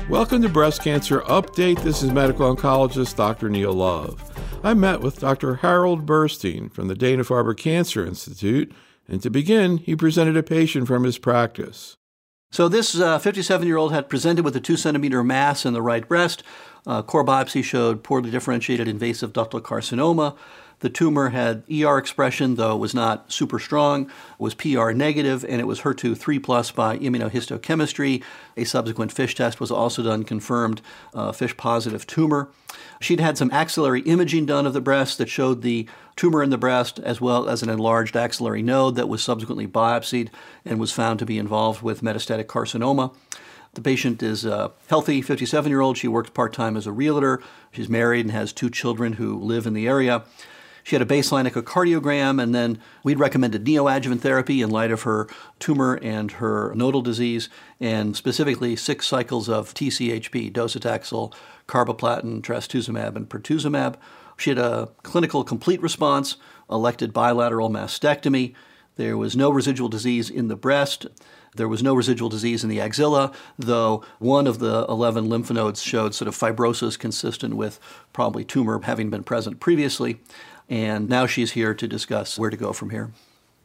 Welcome to Breast Cancer Update. This is medical oncologist Dr. Neil Love. I met with Dr. Harold Burstein from the Dana-Farber Cancer Institute, and to begin, he presented a patient from his practice. So this 57-year-old had presented with a 2-centimeter mass in the right breast. Core biopsy showed poorly differentiated invasive ductal carcinoma. The tumor had ER expression, though it was not super strong, was PR negative, and it was HER2 3+ by immunohistochemistry. A subsequent FISH test was also done, confirmed FISH-positive tumor. She'd had some axillary imaging done of the breast that showed the tumor in the breast, as well as an enlarged axillary node that was subsequently biopsied and was found to be involved with metastatic carcinoma. The patient is a healthy 57-year-old. She works part-time as a realtor. She's married and has 2 children who live in the area. She had a baseline echocardiogram, and then we'd recommended neoadjuvant therapy in light of her tumor and her nodal disease, and specifically 6 cycles of TCHP, docetaxel, carboplatin, trastuzumab, and pertuzumab. She had a clinical complete response, elected bilateral mastectomy. There was no residual disease in the breast. There was no residual disease in the axilla, though one of the 11 lymph nodes showed sort of fibrosis consistent with probably tumor having been present previously. And now she's here to discuss where to go from here.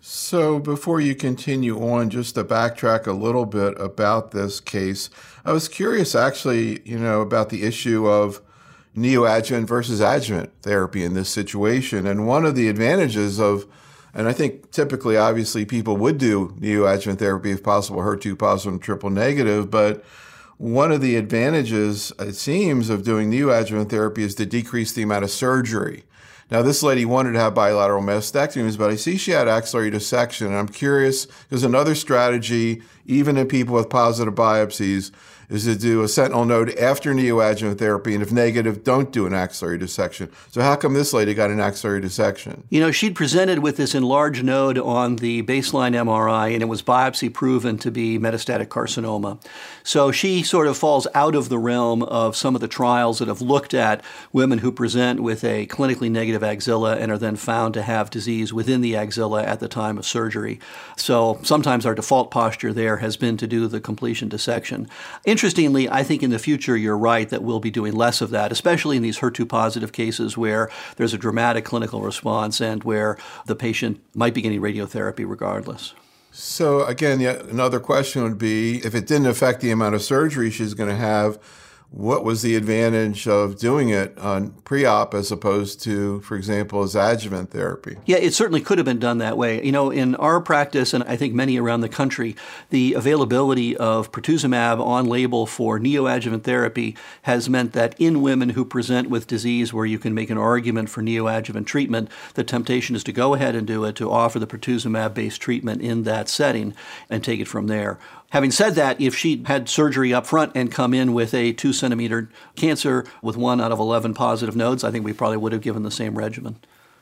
So before you continue on, just to backtrack a little bit about this case, I was curious actually, about the issue of neoadjuvant versus adjuvant therapy in this situation. And one of the advantages of, and I think typically, obviously, people would do neoadjuvant therapy if possible, HER2 positive and triple negative, but one of the advantages, it seems, of doing neoadjuvant therapy is to decrease the amount of surgery. Now, this lady wanted to have bilateral mastectomies, but I see she had axillary dissection. And I'm curious, because another strategy, even in people with positive biopsies, is to do a sentinel node after neoadjuvant therapy, and if negative, don't do an axillary dissection. So how come this lady got an axillary dissection? She'd presented with this enlarged node on the baseline MRI, and it was biopsy proven to be metastatic carcinoma. So she sort of falls out of the realm of some of the trials that have looked at women who present with a clinically negative axilla and are then found to have disease within the axilla at the time of surgery. So sometimes our default posture there has been to do the completion dissection. Interestingly, I think in the future you're right that we'll be doing less of that, especially in these HER2 positive cases where there's a dramatic clinical response and where the patient might be getting radiotherapy regardless. So again, yet another question would be, if it didn't affect the amount of surgery she's going to have, what was the advantage of doing it on pre-op as opposed to, for example, as adjuvant therapy? Yeah, it certainly could have been done that way. In our practice, and I think many around the country, the availability of pertuzumab on label for neoadjuvant therapy has meant that in women who present with disease where you can make an argument for neoadjuvant treatment, the temptation is to go ahead and do it, to offer the pertuzumab-based treatment in that setting and take it from there. Having said that, if she had surgery up front and come in with a 2-centimeter cancer with 1 out of 11 positive nodes, I think we probably would have given the same regimen.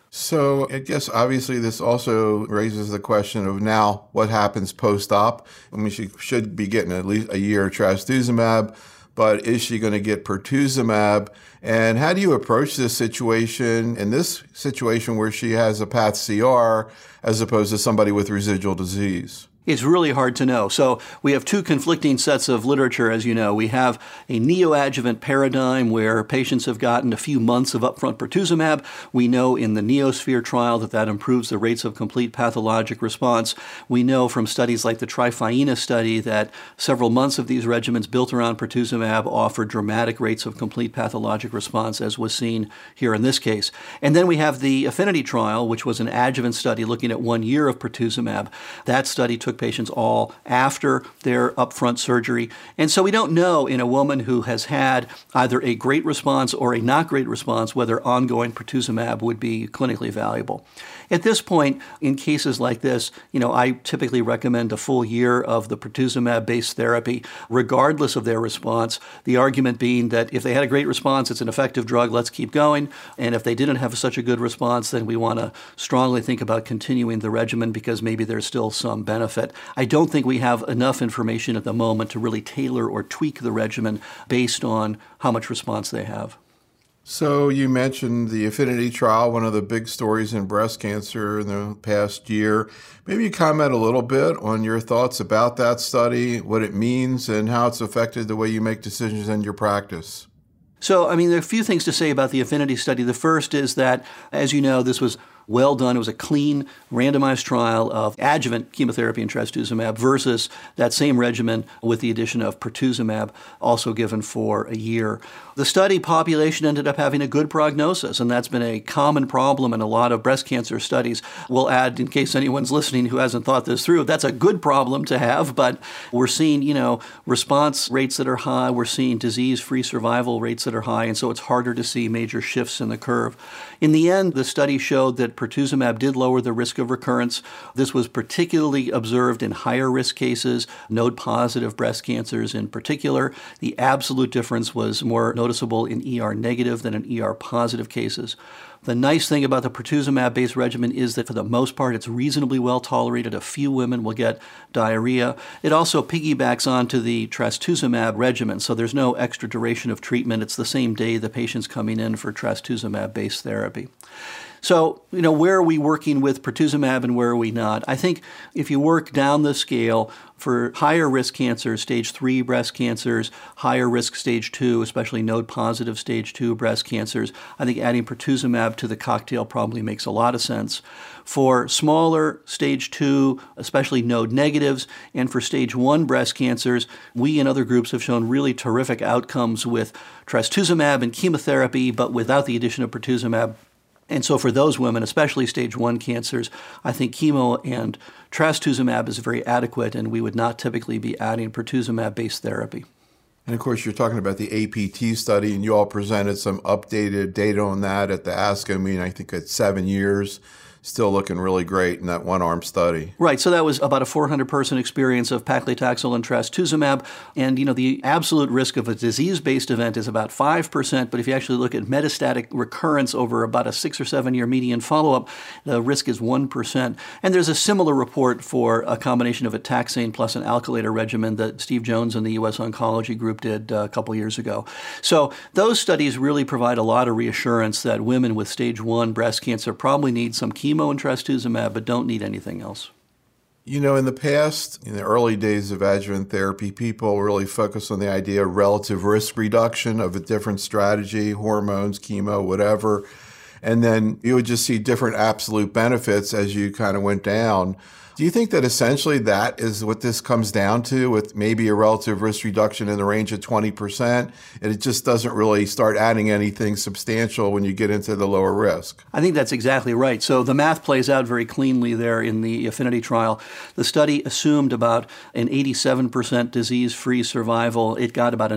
So I guess obviously this also raises the question of now what happens post-op. I mean, she should be getting at least a year of trastuzumab, but is she going to get pertuzumab? And how do you approach this situation, in this situation where she has a path CR as opposed to somebody with residual disease? It's really hard to know. So we have 2 conflicting sets of literature, as you know. We have a neoadjuvant paradigm where patients have gotten a few months of upfront pertuzumab. We know in the NeoSphere trial that improves the rates of complete pathologic response. We know from studies like the Trifina study that several months of these regimens built around pertuzumab offer dramatic rates of complete pathologic response, as was seen here in this case. And then we have the Affinity trial, which was an adjuvant study looking at 1 year of pertuzumab. That study took patients all after their upfront surgery. And so we don't know in a woman who has had either a great response or a not great response whether ongoing pertuzumab would be clinically valuable. At this point, in cases like this, I typically recommend a full year of the pertuzumab-based therapy, regardless of their response. The argument being that if they had a great response, it's an effective drug, let's keep going. And if they didn't have such a good response, then we want to strongly think about continuing the regimen because maybe there's still some benefit. I don't think we have enough information at the moment to really tailor or tweak the regimen based on how much response they have. So you mentioned the Affinity trial, one of the big stories in breast cancer in the past year. Maybe you comment a little bit on your thoughts about that study, what it means, and how it's affected the way you make decisions in your practice. So, there are a few things to say about the Affinity study. The first is that, as you know, this was well done. It was a clean, randomized trial of adjuvant chemotherapy and trastuzumab versus that same regimen with the addition of pertuzumab, also given for a year. The study population ended up having a good prognosis, and that's been a common problem in a lot of breast cancer studies. We'll add, in case anyone's listening who hasn't thought this through, that's a good problem to have, but we're seeing, response rates that are high. We're seeing disease-free survival rates that are high, and so it's harder to see major shifts in the curve. In the end, the study showed that pertuzumab did lower the risk of recurrence. This was particularly observed in higher risk cases, node-positive breast cancers in particular. The absolute difference was more noticeable in ER-negative than in ER-positive cases. The nice thing about the pertuzumab-based regimen is that for the most part, it's reasonably well tolerated. A few women will get diarrhea. It also piggybacks onto the trastuzumab regimen, so there's no extra duration of treatment. It's the same day the patient's coming in for trastuzumab-based therapy. So, where are we working with pertuzumab and where are we not? I think if you work down the scale for higher risk cancers, stage 3 breast cancers, higher risk stage 2, especially node-positive stage 2 breast cancers, I think adding pertuzumab to the cocktail probably makes a lot of sense. For smaller stage 2, especially node negatives, and for stage 1 breast cancers, we and other groups have shown really terrific outcomes with trastuzumab and chemotherapy, but without the addition of pertuzumab. And so for those women, especially stage 1 cancers, I think chemo and trastuzumab is very adequate, and we would not typically be adding pertuzumab-based therapy. And of course, you're talking about the APT study, and you all presented some updated data on that at the ASCO meeting, I think at 7 years. Still looking really great in that one-arm study. Right. So that was about a 400-person experience of paclitaxel and trastuzumab. And, the absolute risk of a disease-based event is about 5%. But if you actually look at metastatic recurrence over about a 6 or 7 year median follow-up, the risk is 1%. And there's a similar report for a combination of a taxane plus an alkylator regimen that Steve Jones and the U.S. Oncology Group did a couple years ago. So those studies really provide a lot of reassurance that women with stage 1 breast cancer probably need some chemo and trastuzumab, but don't need anything else. In the past, in the early days of adjuvant therapy, people really focused on the idea of relative risk reduction of a different strategy, hormones, chemo, whatever. And then you would just see different absolute benefits as you kind of went down. Do you think that essentially that is what this comes down to, with maybe a relative risk reduction in the range of 20%, and it just doesn't really start adding anything substantial when you get into the lower risk? I think that's exactly right. So the math plays out very cleanly there in the Affinity trial. The study assumed about an 87% disease-free survival. It got about a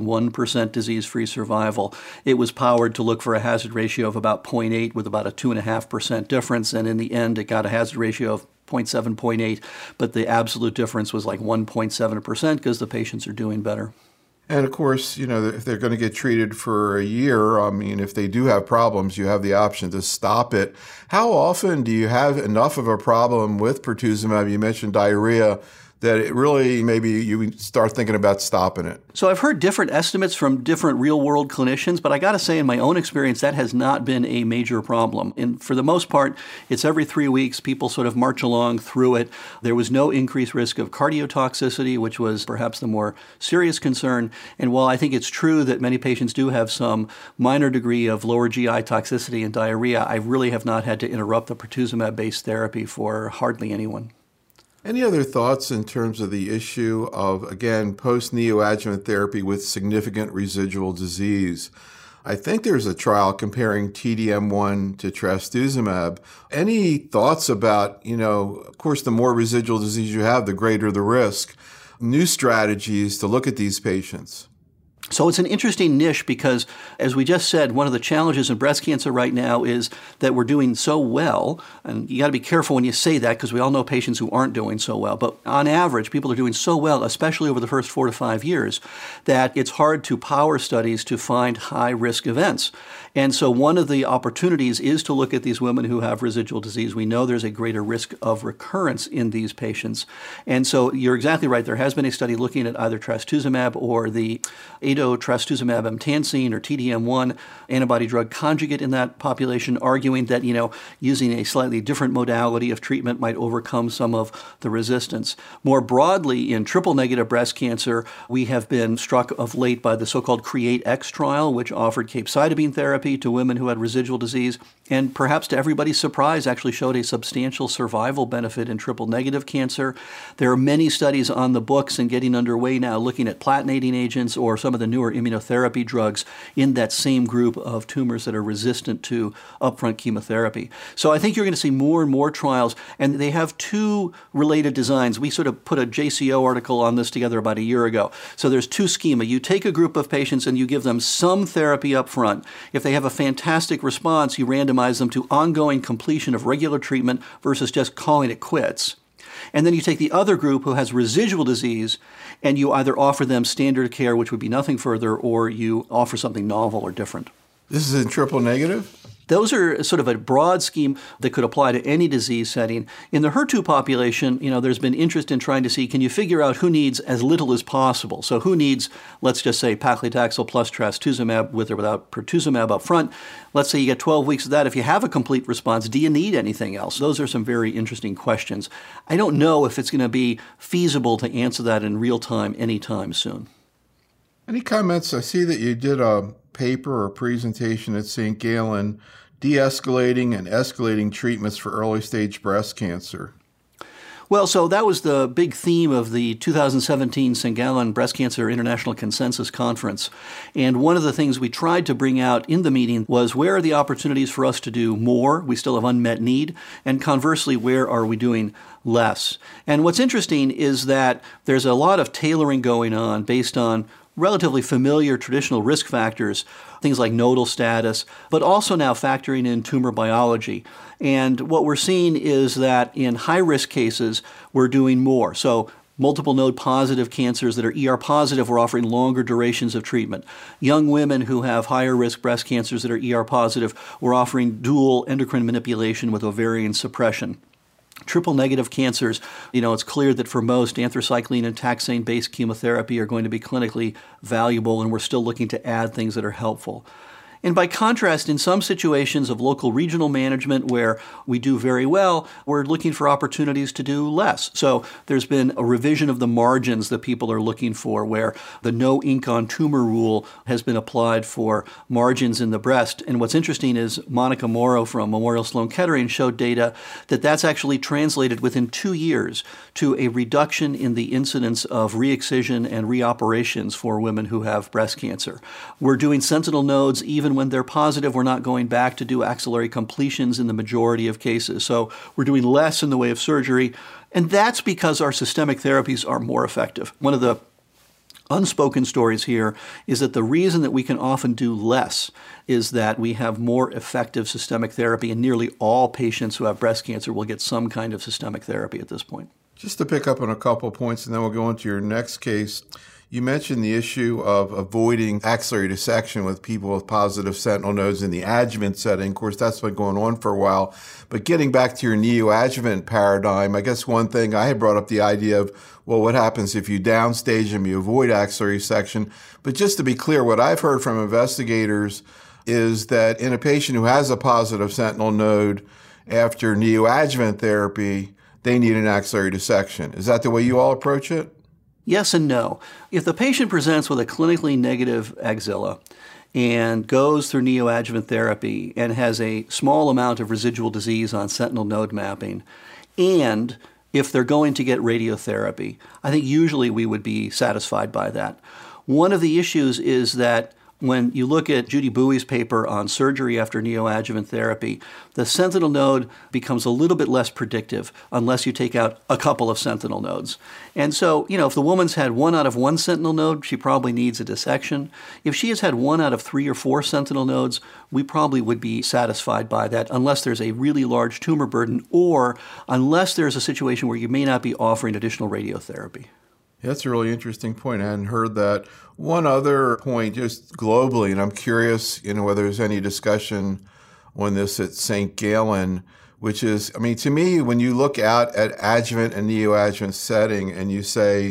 91% disease-free survival. It was powered to look for a hazard ratio of about 0.8 with about a 2.5% difference, and in the end it got a hazard ratio of 0.7, 0.8, but the absolute difference was like 1.7% because the patients are doing better. And of course, if they're going to get treated for a year, if they do have problems, you have the option to stop it. How often do you have enough of a problem with pertuzumab? You mentioned diarrhea, that it really, maybe you start thinking about stopping it? So I've heard different estimates from different real-world clinicians, but I got to say in my own experience, that has not been a major problem. And for the most part, it's every 3 weeks, people sort of march along through it. There was no increased risk of cardiotoxicity, which was perhaps the more serious concern. And while I think it's true that many patients do have some minor degree of lower GI toxicity and diarrhea, I really have not had to interrupt the pertuzumab-based therapy for hardly anyone. Any other thoughts in terms of the issue of, again, post-neoadjuvant therapy with significant residual disease? I think there's a trial comparing TDM1 to trastuzumab. Any thoughts about, of course, the more residual disease you have, the greater the risk, new strategies to look at these patients? So it's an interesting niche because, as we just said, one of the challenges in breast cancer right now is that we're doing so well, and you got to be careful when you say that because we all know patients who aren't doing so well, but on average, people are doing so well, especially over the first 4 to 5 years, that it's hard to power studies to find high-risk events. And so one of the opportunities is to look at these women who have residual disease. We know there's a greater risk of recurrence in these patients. And so you're exactly right. There has been a study looking at either trastuzumab or the Tzido trastuzumab emtansine or TDM1 antibody drug conjugate in that population, arguing that, using a slightly different modality of treatment might overcome some of the resistance. More broadly, in triple-negative breast cancer, we have been struck of late by the so-called CREATE-X trial, which offered capecitabine therapy to women who had residual disease, and perhaps to everybody's surprise, actually showed a substantial survival benefit in triple-negative cancer. There are many studies on the books and getting underway now looking at platinating agents or some of the newer immunotherapy drugs in that same group of tumors that are resistant to upfront chemotherapy. So I think you're going to see more and more trials, and they have two related designs. We sort of put a JCO article on this together about a year ago. So there's two schema. You take a group of patients and you give them some therapy up front. If they have a fantastic response, you randomize them to ongoing completion of regular treatment versus just calling it quits. And then you take the other group who has residual disease and you either offer them standard care, which would be nothing further, or you offer something novel or different. This is in triple negative? Those are sort of a broad scheme that could apply to any disease setting. In the HER2 population, there's been interest in trying to see, can you figure out who needs as little as possible? So who needs, let's just say, paclitaxel plus trastuzumab with or without pertuzumab up front. Let's say you get 12 weeks of that. If you have a complete response, do you need anything else? Those are some very interesting questions. I don't know if it's going to be feasible to answer that in real time anytime soon. Any comments? I see that you did a paper or presentation at St. Gallen, de-escalating and escalating treatments for early-stage breast cancer. Well, so that was the big theme of the 2017 St. Gallen Breast Cancer International Consensus Conference. And one of the things we tried to bring out in the meeting was, where are the opportunities for us to do more? We still have unmet need. And conversely, where are we doing less? And what's interesting is that there's a lot of tailoring going on based on relatively familiar traditional risk factors, things like nodal status, but also now factoring in tumor biology. And what we're seeing is that in high-risk cases, we're doing more. So multiple node positive cancers that are ER positive, we're offering longer durations of treatment. Young women who have higher risk breast cancers that are ER positive, we're offering dual endocrine manipulation with ovarian suppression. Triple-negative cancers, it's clear that for most, anthracycline and taxane-based chemotherapy are going to be clinically valuable, and we're still looking to add things that are helpful. And by contrast, in some situations of local regional management where we do very well, we're looking for opportunities to do less. So there's been a revision of the margins that people are looking for, where the no ink on tumor rule has been applied for margins in the breast. And what's interesting is Monica Morrow from Memorial Sloan Kettering showed data that that's actually translated within 2 years to a reduction in the incidence of re-excision and reoperations for women who have breast cancer. We're doing sentinel nodes even when they're positive. We're not going back to do axillary completions in the majority of cases. So we're doing less in the way of surgery, and that's because our systemic therapies are more effective. One of the unspoken stories here is that the reason that we can often do less is that we have more effective systemic therapy, and nearly all patients who have breast cancer will get some kind of systemic therapy at this point. Just to pick up on a couple points, and then we'll go into your next case. You mentioned the issue of avoiding axillary dissection with people with positive sentinel nodes in the adjuvant setting. Of course, that's been going on for a while. But getting back to your neoadjuvant paradigm, I guess one thing I had brought up the idea of, well, what happens if you downstage them, you avoid axillary section? But just to be clear, what I've heard from investigators is that in a patient who has a positive sentinel node after neoadjuvant therapy, they need an axillary dissection. Is that the way you all approach it? Yes and no. If the patient presents with a clinically negative axilla and goes through neoadjuvant therapy and has a small amount of residual disease on sentinel node mapping, and if they're going to get radiotherapy, I think usually we would be satisfied by that. One of the issues is that when you look at Judy Bowie's paper on surgery after neoadjuvant therapy, the sentinel node becomes a little bit less predictive unless you take out a couple of sentinel nodes. And so, if the woman's had 1 out of 1 sentinel node, she probably needs a dissection. If she has had 1 out of 3 or 4 sentinel nodes, we probably would be satisfied by that unless there's a really large tumor burden or unless there's a situation where you may not be offering additional radiotherapy. That's a really interesting point. I hadn't heard that. One other point, just globally, and I'm curious, whether there's any discussion on this at St. Gallen, which is, to me, when you look out at adjuvant and neoadjuvant setting and you say,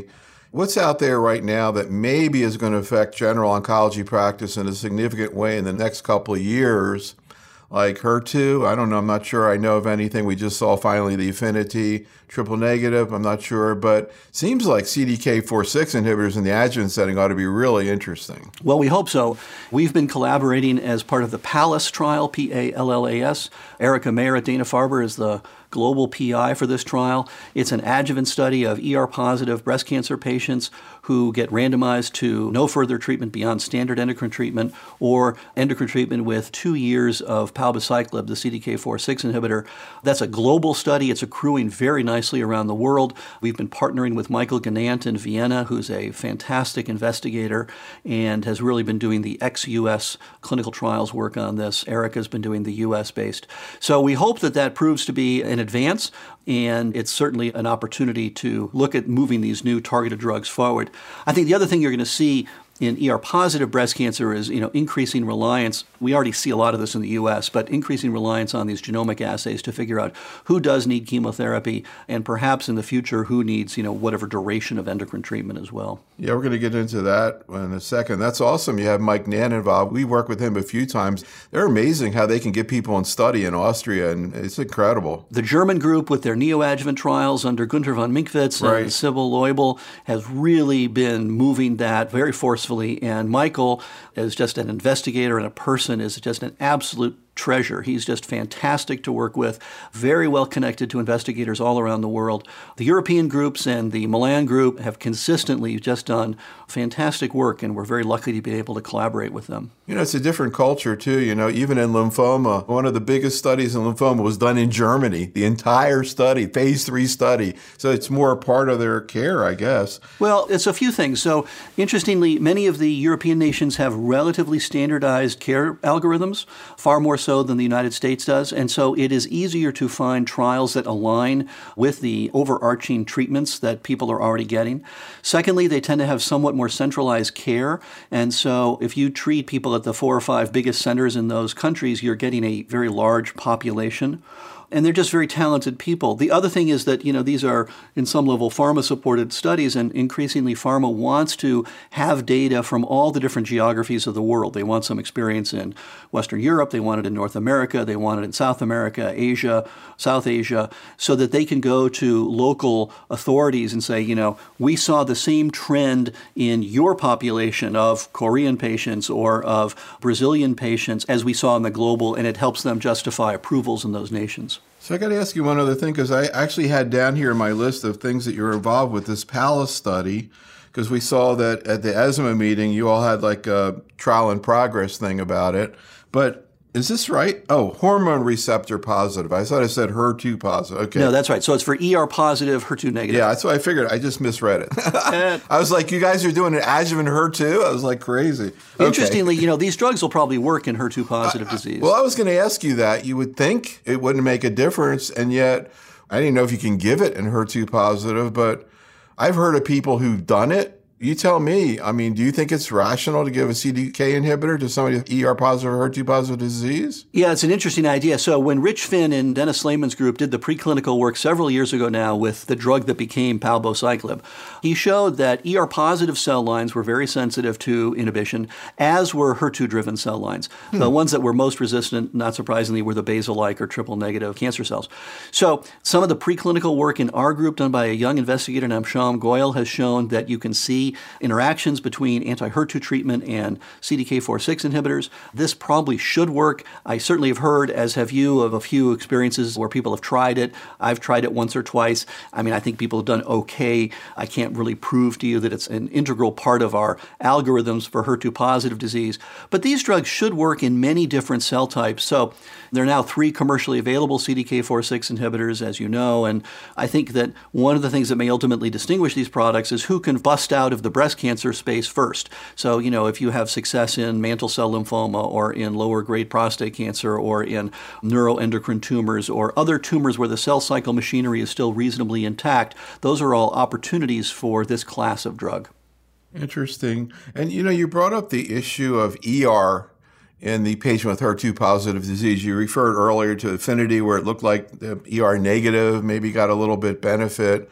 What's out there right now that maybe is going to affect general oncology practice in a significant way in the next couple of years? Like HER2, I don't know. I'm not sure I know of anything. We just saw finally the Affinity triple negative. I'm not sure, but seems like CDK4/6 inhibitors in the adjuvant setting ought to be really interesting. Well, we hope so. We've been collaborating as part of the PALLAS trial, PALLAS. Erica Mayer at Dana-Farber is the global PI for this trial. It's an adjuvant study of ER-positive breast cancer patients who get randomized to no further treatment beyond standard endocrine treatment or endocrine treatment with 2 years of palbociclib, the CDK4/6 inhibitor. That's a global study. It's accruing very nicely around the world. We've been partnering with Michael Ganant in Vienna, who's a fantastic investigator and has really been doing the ex-US clinical trials work on this. Erica's been doing the US-based. So we hope that that proves to be an advance, and it's certainly an opportunity to look at moving these new targeted drugs forward. I think the other thing you're going to see in ER-positive breast cancer is, increasing reliance. We already see a lot of this in the U.S., but increasing reliance on these genomic assays to figure out who does need chemotherapy and perhaps in the future who needs, whatever duration of endocrine treatment as well. Yeah, we're going to get into that in a second. That's awesome. You have Mike Nan involved. We worked with him a few times. They're amazing how they can get people in study in Austria, and it's incredible. The German group with their neoadjuvant trials under Günter von Minkwitz and Sybil Leubel has really been moving that very forcefully. And Michael, as just an investigator and a person, is just an absolute treasure. He's just fantastic to work with, very well connected to investigators all around the world. The European groups and the Milan group have consistently just done fantastic work, and we're very lucky to be able to collaborate with them. It's a different culture, too. Even in lymphoma, one of the biggest studies in lymphoma was done in Germany, the entire study, phase 3 study. So it's more a part of their care, I guess. Well, it's a few things. So interestingly, many of the European nations have relatively standardized care algorithms, far more so than the United States does. And so it is easier to find trials that align with the overarching treatments that people are already getting. Secondly, they tend to have somewhat more centralized care. And so if you treat people at the 4 or 5 biggest centers in those countries, you're getting a very large population. And they're just very talented people. The other thing is that, these are, in some level, pharma-supported studies, and increasingly pharma wants to have data from all the different geographies of the world. They want some experience in Western Europe, they want it in North America, they want it in South America, Asia, South Asia, so that they can go to local authorities and say, we saw the same trend in your population of Korean patients or of Brazilian patients as we saw in the global, and it helps them justify approvals in those nations. So I got to ask you one other thing, because I actually had down here in my list of things that you're involved with this PALLAS study, because we saw that at the ESMO meeting, you all had like a trial in progress thing about it. But is this right? Oh, hormone receptor positive. I thought I said HER2 positive. Okay. No, that's right. So it's for ER positive, HER2 negative. Yeah, that's what I figured. I just misread it. I was like, you guys are doing an adjuvant HER2? I was like, crazy. Okay. Interestingly, these drugs will probably work in HER2 positive disease. Well, I was going to ask you that. You would think it wouldn't make a difference, and yet I didn't know if you can give it in HER2 positive, but I've heard of people who've done it. You tell me. I mean, do you think it's rational to give a CDK inhibitor to somebody with ER positive or HER2 positive disease? Yeah, it's an interesting idea. So when Rich Finn and Dennis Lehman's group did the preclinical work several years ago now with the drug that became palbociclib, he showed that ER positive cell lines were very sensitive to inhibition, as were HER2-driven cell lines. The ones that were most resistant, not surprisingly, were the basal-like or triple-negative cancer cells. So some of the preclinical work in our group done by a young investigator named Sham Goyal has shown that you can see interactions between anti-HER2 treatment and CDK4/6 inhibitors. This probably should work. I certainly have heard, as have you, of a few experiences where people have tried it. I've tried it once or twice. I mean, I think people have done okay. I can't really prove to you that it's an integral part of our algorithms for HER2-positive disease. But these drugs should work in many different cell types. So there are now 3 commercially available CDK4/6 inhibitors, as you know, and I think that one of the things that may ultimately distinguish these products is who can bust out of the breast cancer space first. So, if you have success in mantle cell lymphoma or in lower grade prostate cancer or in neuroendocrine tumors or other tumors where the cell cycle machinery is still reasonably intact, those are all opportunities for this class of drug. Interesting. And, you brought up the issue of ER in the patient with HER2-positive disease. You referred earlier to Affinity, where it looked like the ER negative maybe got a little bit benefit.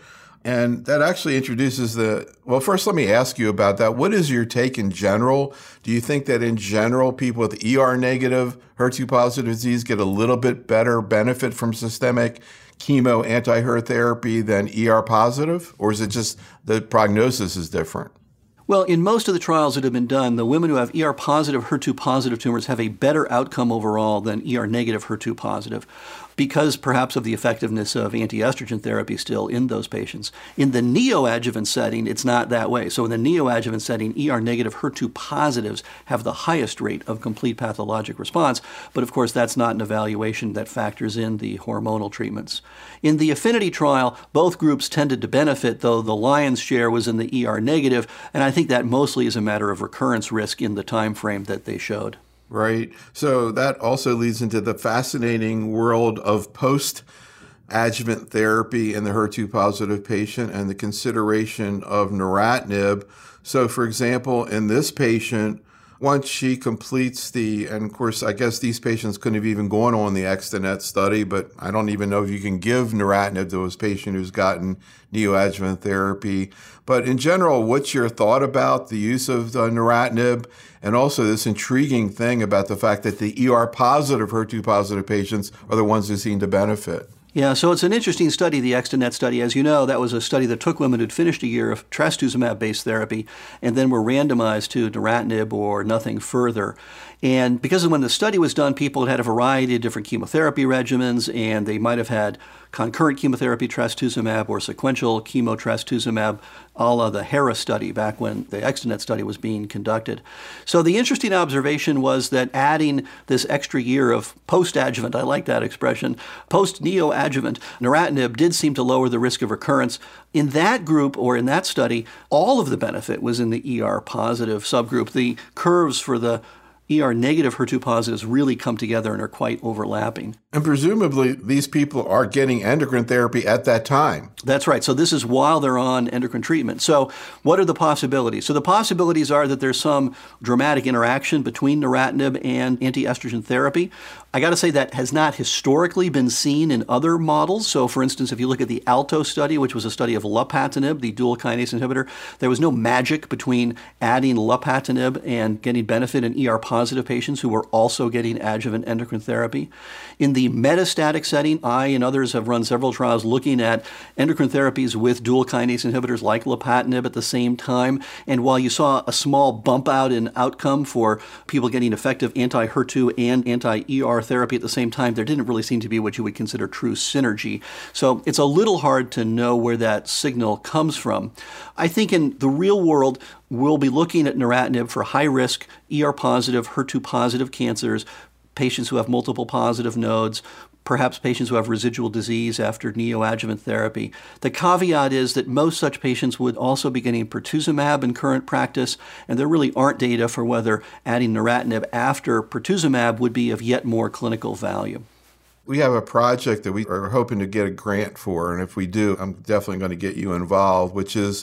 And that actually introduces well, first let me ask you about that. What is your take in general? Do you think that in general, people with ER negative, HER2 positive disease get a little bit better benefit from systemic chemo anti-HER therapy than ER positive? Or is it just the prognosis is different? Well, in most of the trials that have been done, the women who have ER positive, HER2 positive tumors have a better outcome overall than ER negative, HER2 positive, because perhaps of the effectiveness of anti-estrogen therapy still in those patients. In the neoadjuvant setting, it's not that way. So in the neoadjuvant setting, ER negative, HER2 positives have the highest rate of complete pathologic response, but of course that's not an evaluation that factors in the hormonal treatments. In the Affinity trial, both groups tended to benefit, though the lion's share was in the ER negative, and I think that mostly is a matter of recurrence risk in the time frame that they showed. Right. So that also leads into the fascinating world of post-adjuvant therapy in the HER2 positive patient and the consideration of neratinib. So, for example, in this patient, once she completes and of course, I guess these patients couldn't have even gone on the ExteNET study, but I don't even know if you can give neratinib to a patient who's gotten neoadjuvant therapy. But in general, what's your thought about the use of neratinib, and also this intriguing thing about the fact that the ER positive, HER2 positive patients are the ones who seem to benefit? Yeah, so it's an interesting study, the ExteNET study. As you know, that was a study that took women who'd finished a year of trastuzumab-based therapy and then were randomized to neratinib or nothing further. And because when the study was done, people had a variety of different chemotherapy regimens, and they might have had concurrent chemotherapy trastuzumab or sequential chemo trastuzumab, a la the HERA study back when the ExteNET study was being conducted. So the interesting observation was that adding this extra year of post-adjuvant, I like that expression, post-neoadjuvant neratinib did seem to lower the risk of recurrence. In that group, or in that study, all of the benefit was in the ER positive subgroup. The curves for the ER negative HER2 positives really come together and are quite overlapping. And presumably these people are getting endocrine therapy at that time. That's right. So this is while they're on endocrine treatment. So what are the possibilities? So the possibilities are that there's some dramatic interaction between neratinib and anti-estrogen therapy. I got to say that has not historically been seen in other models. So for instance, if you look at the ALTO study, which was a study of lapatinib, the dual kinase inhibitor, there was no magic between adding lapatinib and getting benefit in ER positive patients who were also getting adjuvant endocrine therapy. In the metastatic setting, I and others have run several trials looking at endocrine therapies with dual kinase inhibitors like lapatinib at the same time. And while you saw a small bump out in outcome for people getting effective anti-HER2 and anti-ER therapy at the same time, there didn't really seem to be what you would consider true synergy. So it's a little hard to know where that signal comes from. I think in the real world, we'll be looking at neratinib for high-risk ER positive, HER2 positive cancers, patients who have multiple positive nodes, perhaps patients who have residual disease after neoadjuvant therapy. The caveat is that most such patients would also be getting pertuzumab in current practice, and there really aren't data for whether adding neratinib after pertuzumab would be of yet more clinical value. We have a project that we are hoping to get a grant for, and if we do, I'm definitely going to get you involved, which is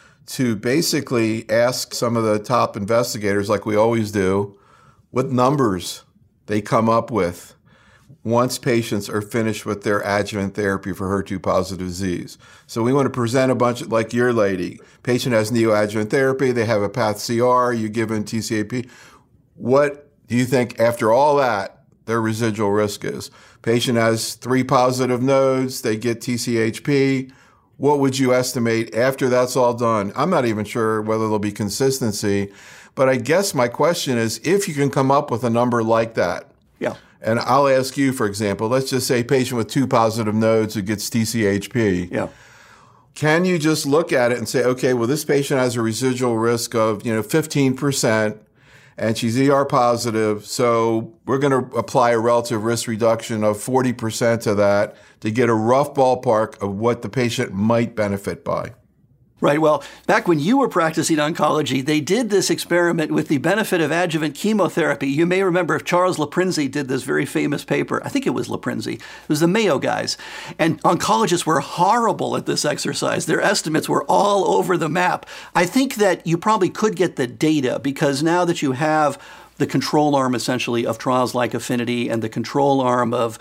to basically ask some of the top investigators, like we always do, what numbers they come up with once patients are finished with their adjuvant therapy for HER2 positive disease. So we want to present a bunch, like your lady. Patient has neoadjuvant therapy, they have a path CR, you give them TCAP. What do you think after all that their residual risk is? Patient has 3 positive nodes, they get TCHP. What would you estimate after that's all done? I'm not even sure whether there'll be consistency, but I guess my question is if you can come up with a number like that. Yeah. And I'll ask you, for example, let's just say a patient with 2 positive nodes who gets TCHP. Yeah. Can you just look at it and say, okay, well, this patient has a residual risk of 15%, and she's ER positive, so we're going to apply a relative risk reduction of 40% to that to get a rough ballpark of what the patient might benefit by. Right. Well, back when you were practicing oncology, they did this experiment with the benefit of adjuvant chemotherapy. You may remember Charles Laprinzi did this very famous paper. I think it was Laprinzi. It was the Mayo guys. And oncologists were horrible at this exercise. Their estimates were all over the map. I think that you probably could get the data because now that you have the control arm essentially of trials like Affinity and the control arm of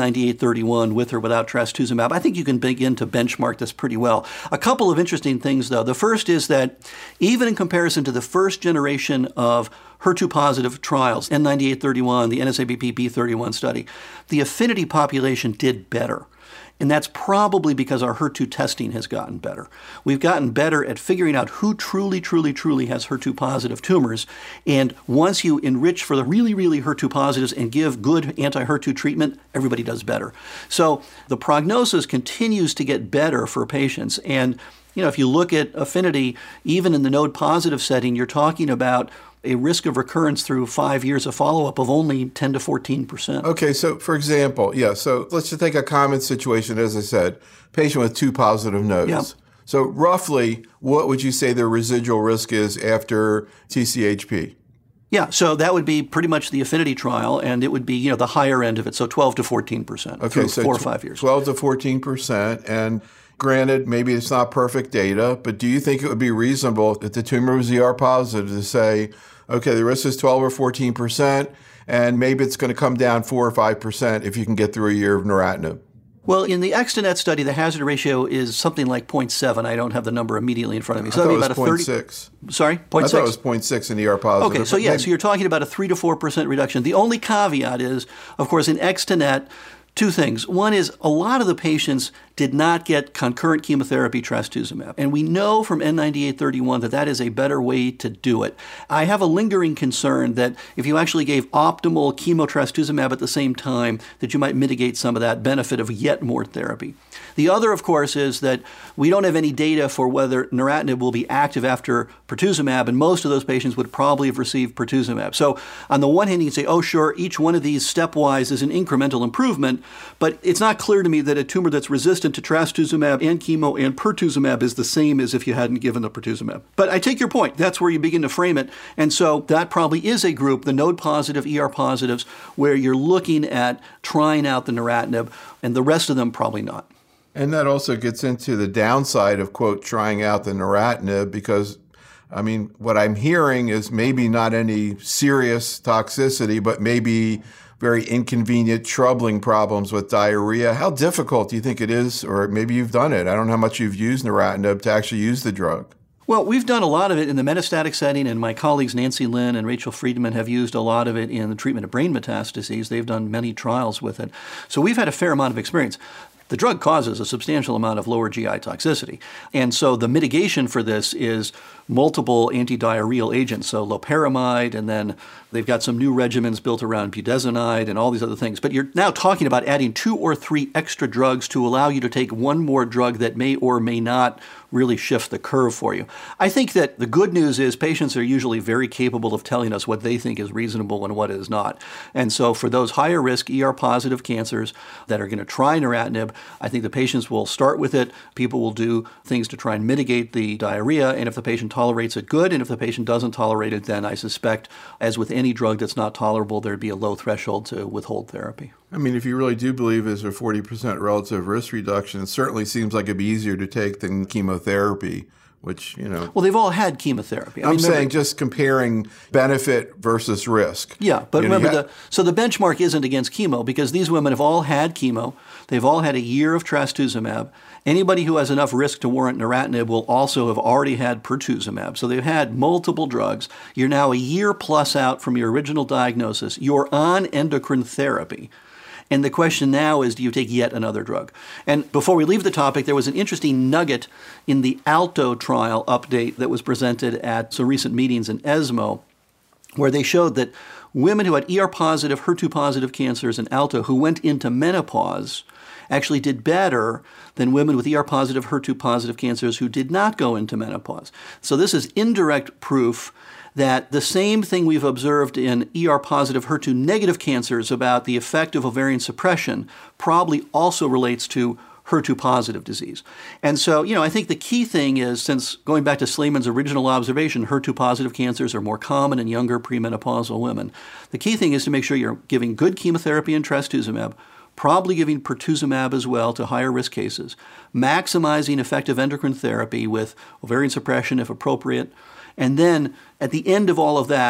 N9831 with or without trastuzumab, I think you can begin to benchmark this pretty well. A couple of interesting things, though. The first is that even in comparison to the first generation of HER2-positive trials, N9831, the NSABP B31 study, the Affinity population did better. And that's probably because our HER2 testing has gotten better. We've gotten better at figuring out who truly has HER2-positive tumors. And once you enrich for the really HER2 positives and give good anti-HER2 treatment, everybody does better. So the prognosis continues to get better for patients. And if you look at Affinity, even in the node-positive setting, you're talking about a risk of recurrence through 5 years of follow-up of only 10 to 14%. Okay, so for example, so let's just take a common situation, as I said, patient with 2 positive nodes. Yeah. So roughly, what would you say their residual risk is after TCHP? Yeah, so that would be pretty much the Affinity trial, and it would be, the higher end of it, so 12 to 14%. Okay, so 4 or 5 years. 12 to 14%, and granted, maybe it's not perfect data, but do you think it would be reasonable if the tumor was ER positive to say, okay, the risk is 12 or 14%, and maybe it's going to come down 4 or 5% if you can get through a year of neratinib? Well, in the Extenet study, the hazard ratio is something like 0.7. I don't have the number immediately in front of me. So I thought about it was 0.6. Sorry? 0.6? I thought it was 0.6 in ER positive. Okay, so so you're talking about a 3 to 4% reduction. The only caveat is, of course, in Extenet, two things. One is a lot of the patients did not get concurrent chemotherapy trastuzumab. And we know from N9831 that that is a better way to do it. I have a lingering concern that if you actually gave optimal chemotrastuzumab at the same time, that you might mitigate some of that benefit of yet more therapy. The other, of course, is that we don't have any data for whether neratinib will be active after pertuzumab, and most of those patients would probably have received pertuzumab. So on the one hand, you can say, oh, sure, each one of these stepwise is an incremental improvement, but it's not clear to me that a tumor that's resistant to trastuzumab and chemo and pertuzumab is the same as if you hadn't given the pertuzumab. But I take your point. That's where you begin to frame it. And so that probably is a group, the node-positive, ER positives, where you're looking at trying out the neratinib, and the rest of them probably not. And that also gets into the downside of, quote, trying out the neratinib, because, I mean, what I'm hearing is maybe not any serious toxicity, but maybe very inconvenient, troubling problems with diarrhea. How difficult do you think it is, or maybe you've done it? I don't know how much you've used neratinib to actually use the drug. Well, we've done a lot of it in the metastatic setting, and my colleagues Nancy Lin and Rachel Friedman have used a lot of it in the treatment of brain metastases. They've done many trials with it. So we've had a fair amount of experience. The drug causes a substantial amount of lower GI toxicity. And so the mitigation for this is multiple antidiarrheal agents, so loperamide, and then they've got some new regimens built around budesonide and all these other things. But you're now talking about adding 2 or 3 extra drugs to allow you to take one more drug that may or may not really shift the curve for you. I think that the good news is patients are usually very capable of telling us what they think is reasonable and what is not. And so for those higher risk ER-positive cancers that are going to try neratinib, I think the patients will start with it. People will do things to try and mitigate the diarrhea, and if the patient tolerates it, good, and if the patient doesn't tolerate it, then I suspect, as with any drug that's not tolerable, there'd be a low threshold to withhold therapy. I mean, if you really do believe there's a 40% relative risk reduction, it certainly seems like it'd be easier to take than chemotherapy, which, Well, they've all had chemotherapy. I'm saying just comparing benefit versus risk. Yeah, but remember, so the benchmark isn't against chemo, because these women have all had chemo. They've all had a year of trastuzumab. Anybody who has enough risk to warrant neratinib will also have already had pertuzumab. So they've had multiple drugs. You're now a year plus out from your original diagnosis. You're on endocrine therapy. And the question now is, do you take yet another drug? And before we leave the topic, there was an interesting nugget in the ALTO trial update that was presented at some recent meetings in ESMO, where they showed that women who had ER-positive, HER2-positive cancers in ALTO who went into menopause actually did better than women with ER-positive, HER2-positive cancers who did not go into menopause. So this is indirect proof that the same thing we've observed in ER-positive, HER2-negative cancers about the effect of ovarian suppression probably also relates to HER2-positive disease. And so, I think the key thing is, since going back to Slayman's original observation, HER2-positive cancers are more common in younger premenopausal women. The key thing is to make sure you're giving good chemotherapy and trastuzumab, probably giving pertuzumab as well to higher risk cases, maximizing effective endocrine therapy with ovarian suppression if appropriate, and then at the end of all of that,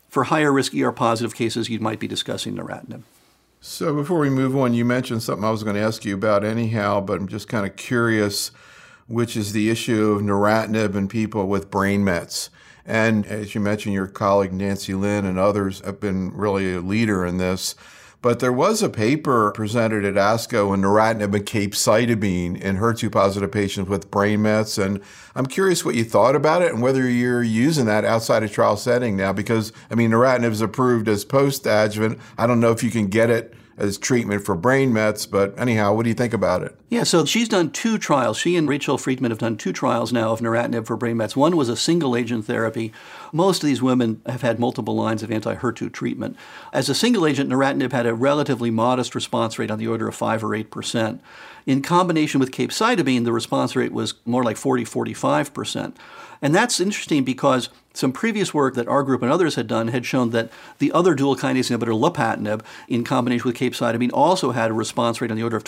for higher risk ER-positive cases, you might be discussing neratinib. So before we move on, you mentioned something I was going to ask you about anyhow, but I'm just kind of curious, which is the issue of neratinib in people with brain mets. And as you mentioned, your colleague Nancy Lin and others have been really a leader in this. But there was a paper presented at ASCO on neratinib and capecitabine in HER2-positive patients with brain mets. And I'm curious what you thought about it and whether you're using that outside a trial setting now. Because, neratinib is approved as post-adjuvant. I don't know if you can get it as treatment for brain mets, but anyhow, what do you think about it? Yeah, so she's done 2 trials. She and Rachel Friedman have done 2 trials now of neratinib for brain mets. One was a single-agent therapy. Most of these women have had multiple lines of anti-HER2 treatment. As a single-agent, neratinib had a relatively modest response rate on the order of 5 or 8%. In combination with capecitabine, the response rate was more like 40-45%. And that's interesting because some previous work that our group and others had done had shown that the other dual kinase inhibitor, lapatinib, in combination with capecitabine, also had a response rate on the order of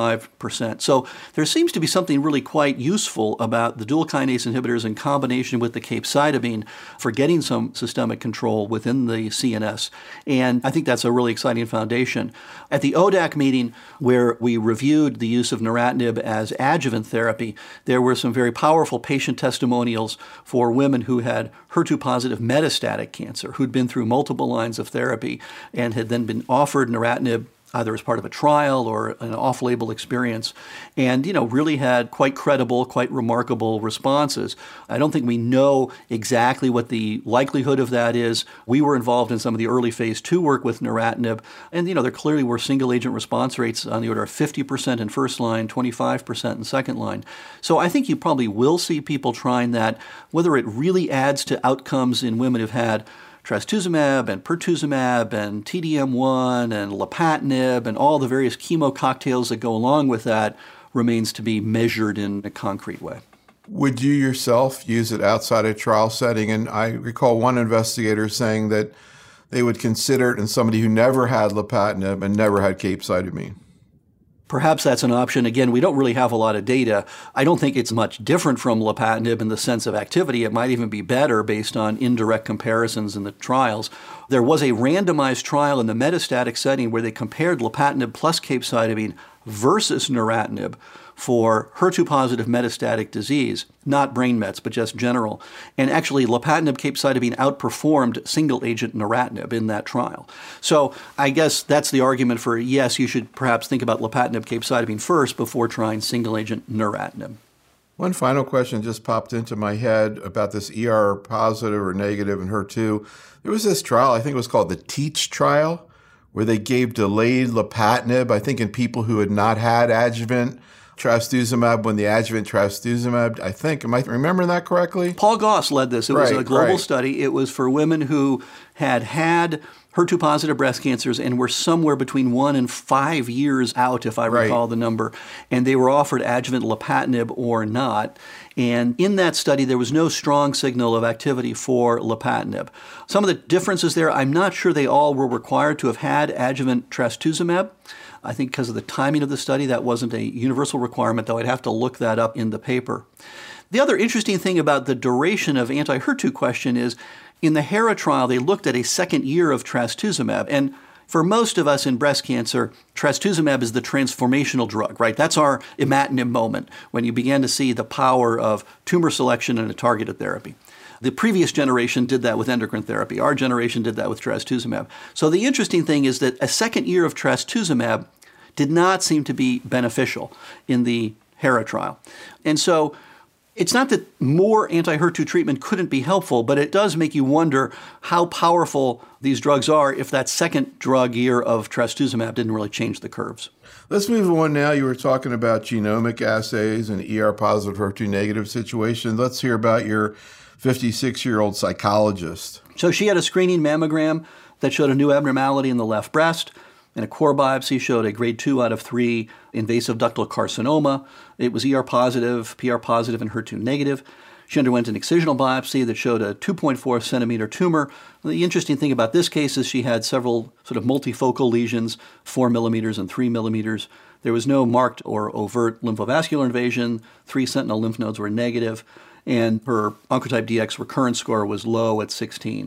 25%. So there seems to be something really quite useful about the dual kinase inhibitors in combination with the capecitabine for getting some systemic control within the CNS. And I think that's a really exciting foundation. At the ODAC meeting, where we reviewed the use of neratinib as adjuvant therapy, there were some very powerful patient testimonials for women who had HER2-positive metastatic cancer, who'd been through multiple lines of therapy and had then been offered neratinib either as part of a trial or an off-label experience, and really had quite credible, quite remarkable responses. I don't think we know exactly what the likelihood of that is. We were involved in some of the early phase 2 work with neratinib, and there clearly were single-agent response rates on the order of 50% in first line, 25% in second line. So I think you probably will see people trying that. Whether it really adds to outcomes in women who've had trastuzumab and pertuzumab and TDM1 and lapatinib and all the various chemo cocktails that go along with that remains to be measured in a concrete way. Would you yourself use it outside a trial setting? And I recall one investigator saying that they would consider it in somebody who never had lapatinib and never had capecitabine. Perhaps that's an option. Again, we don't really have a lot of data. I don't think it's much different from lapatinib in the sense of activity. It might even be better based on indirect comparisons in the trials. There was a randomized trial in the metastatic setting where they compared lapatinib plus capecitabine versus neratinib for HER2-positive metastatic disease, not brain mets, but just general. And actually, lapatinib capecitabine outperformed single-agent neratinib in that trial. So I guess that's the argument for, yes, you should perhaps think about lapatinib capecitabine first before trying single-agent neratinib. One final question just popped into my head about this ER positive or negative in HER2. There was this trial, I think it was called the TEACH trial, where they gave delayed lapatinib, I think in people who had not had adjuvant trastuzumab when the adjuvant trastuzumab, I think. Am I remembering that correctly? Paul Goss led this. It was a global study. It was for women who had HER2-positive breast cancers and were somewhere between 1 and 5 years out, if I recall the number. And they were offered adjuvant lapatinib or not. And in that study, there was no strong signal of activity for lapatinib. Some of the differences there, I'm not sure they all were required to have had adjuvant trastuzumab. I think because of the timing of the study, that wasn't a universal requirement, though I'd have to look that up in the paper. The other interesting thing about the duration of anti-HER2 question is, in the HERA trial, they looked at a second year of trastuzumab. And for most of us in breast cancer, trastuzumab is the transformational drug, right? That's our imatinib moment, when you began to see the power of tumor selection and a targeted therapy. The previous generation did that with endocrine therapy. Our generation did that with trastuzumab. So the interesting thing is that a second year of trastuzumab did not seem to be beneficial in the HERA trial. And so it's not that more anti-HER2 treatment couldn't be helpful, but it does make you wonder how powerful these drugs are if that second drug year of trastuzumab didn't really change the curves. Let's move on now. You were talking about genomic assays and ER-positive, HER2-negative situation. Let's hear about your 56-year-old psychologist. So she had a screening mammogram that showed a new abnormality in the left breast, and a core biopsy showed a grade 2 out of 3 invasive ductal carcinoma. It was ER positive, PR positive, and HER2 negative. She underwent an excisional biopsy that showed a 2.4 centimeter tumor. The interesting thing about this case is she had several sort of multifocal lesions, 4 millimeters and 3 millimeters. There was no marked or overt lymphovascular invasion. 3 sentinel lymph nodes were negative, and her Oncotype DX recurrence score was low at 16.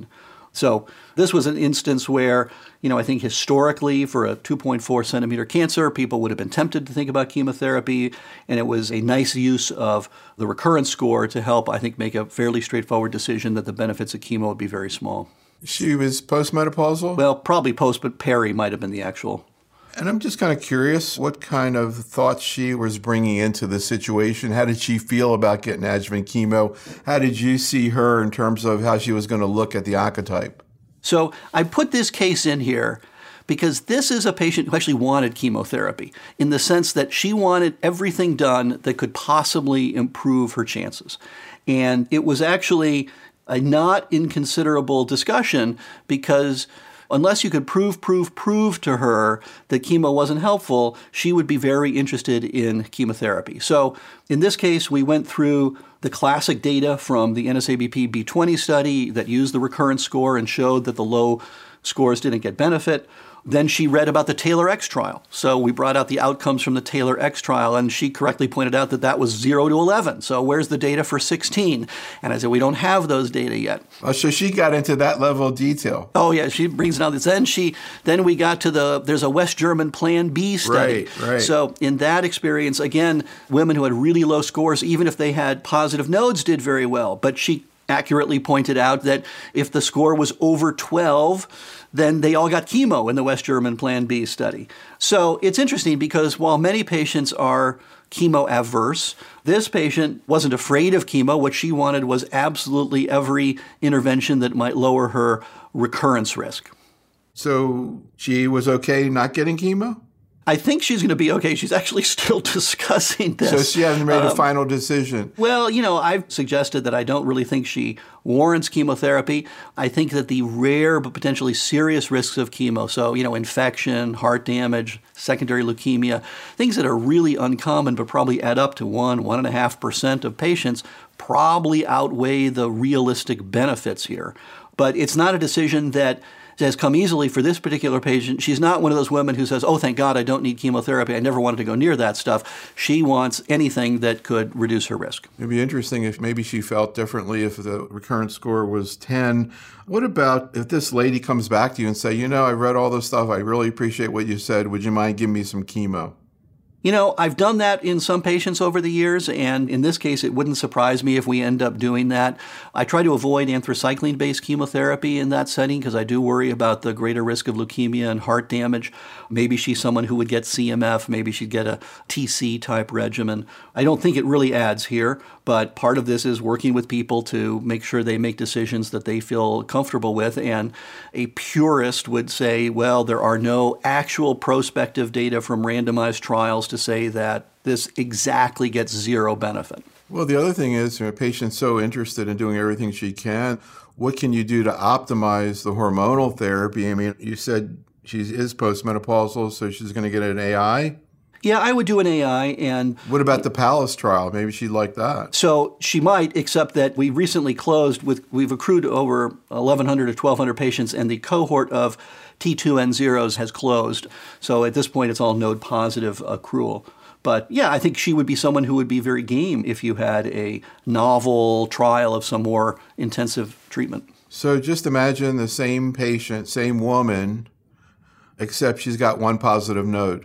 So this was an instance where, I think historically for a 2.4 centimeter cancer, people would have been tempted to think about chemotherapy, and it was a nice use of the recurrence score to help, I think, make a fairly straightforward decision that the benefits of chemo would be very small. She was postmenopausal? Well, probably post, but peri might have been the actual. And I'm just kind of curious what kind of thoughts she was bringing into the situation. How did she feel about getting adjuvant chemo? How did you see her in terms of how she was going to look at the oncotype? So I put this case in here because this is a patient who actually wanted chemotherapy in the sense that she wanted everything done that could possibly improve her chances. And it was actually a not inconsiderable discussion because unless you could prove to her that chemo wasn't helpful, she would be very interested in chemotherapy. So in this case, we went through the classic data from the NSABP B20 study that used the recurrence score and showed that the low scores didn't get benefit. Then she read about the TAILOR-X trial. So we brought out the outcomes from the TAILOR-X trial, and she correctly pointed out that that was 0 to 11. So where's the data for 16? And I said, we don't have those data yet. Oh, so she got into that level of detail. Oh, yeah, she brings it out. Then we got to there's a West German Plan B study. Right. So in that experience, again, women who had really low scores, even if they had positive nodes, did very well. But she accurately pointed out that if the score was over 12, then they all got chemo in the West German Plan B study. So it's interesting because while many patients are chemo averse, this patient wasn't afraid of chemo. What she wanted was absolutely every intervention that might lower her recurrence risk. So she was okay not getting chemo? I think she's going to be okay. She's actually still discussing this. So she hasn't made a final decision. Well, I've suggested that I don't really think she warrants chemotherapy. I think that the rare but potentially serious risks of chemo, so, infection, heart damage, secondary leukemia, things that are really uncommon but probably add up to 1.5% of patients, probably outweigh the realistic benefits here. But it's not a decision that has come easily for this particular patient. She's not one of those women who says, oh, thank God I don't need chemotherapy. I never wanted to go near that stuff. She wants anything that could reduce her risk. It'd be interesting if maybe she felt differently if the recurrence score was 10. What about if this lady comes back to you and say, I read all this stuff. I really appreciate what you said. Would you mind giving me some chemo? I've done that in some patients over the years, and in this case, it wouldn't surprise me if we end up doing that. I try to avoid anthracycline-based chemotherapy in that setting because I do worry about the greater risk of leukemia and heart damage. Maybe she's someone who would get CMF. Maybe she'd get a TC-type regimen. I don't think it really adds here, but part of this is working with people to make sure they make decisions that they feel comfortable with. And a purist would say, well, there are no actual prospective data from randomized trials to say that this exactly gets zero benefit. Well, the other thing is, a patient's so interested in doing everything she can. What can you do to optimize the hormonal therapy? I mean, you said she is postmenopausal, so she's going to get an AI? Yeah, I would do an AI. And what about the PALLAS trial? Maybe she'd like that. So she might, except that we recently closed we've accrued over 1,100 to 1,200 patients, and the cohort of T2N0s has closed. So at this point, it's all node positive accrual. But yeah, I think she would be someone who would be very game if you had a novel trial of some more intensive treatment. So just imagine the same patient, same woman, except she's got one positive node.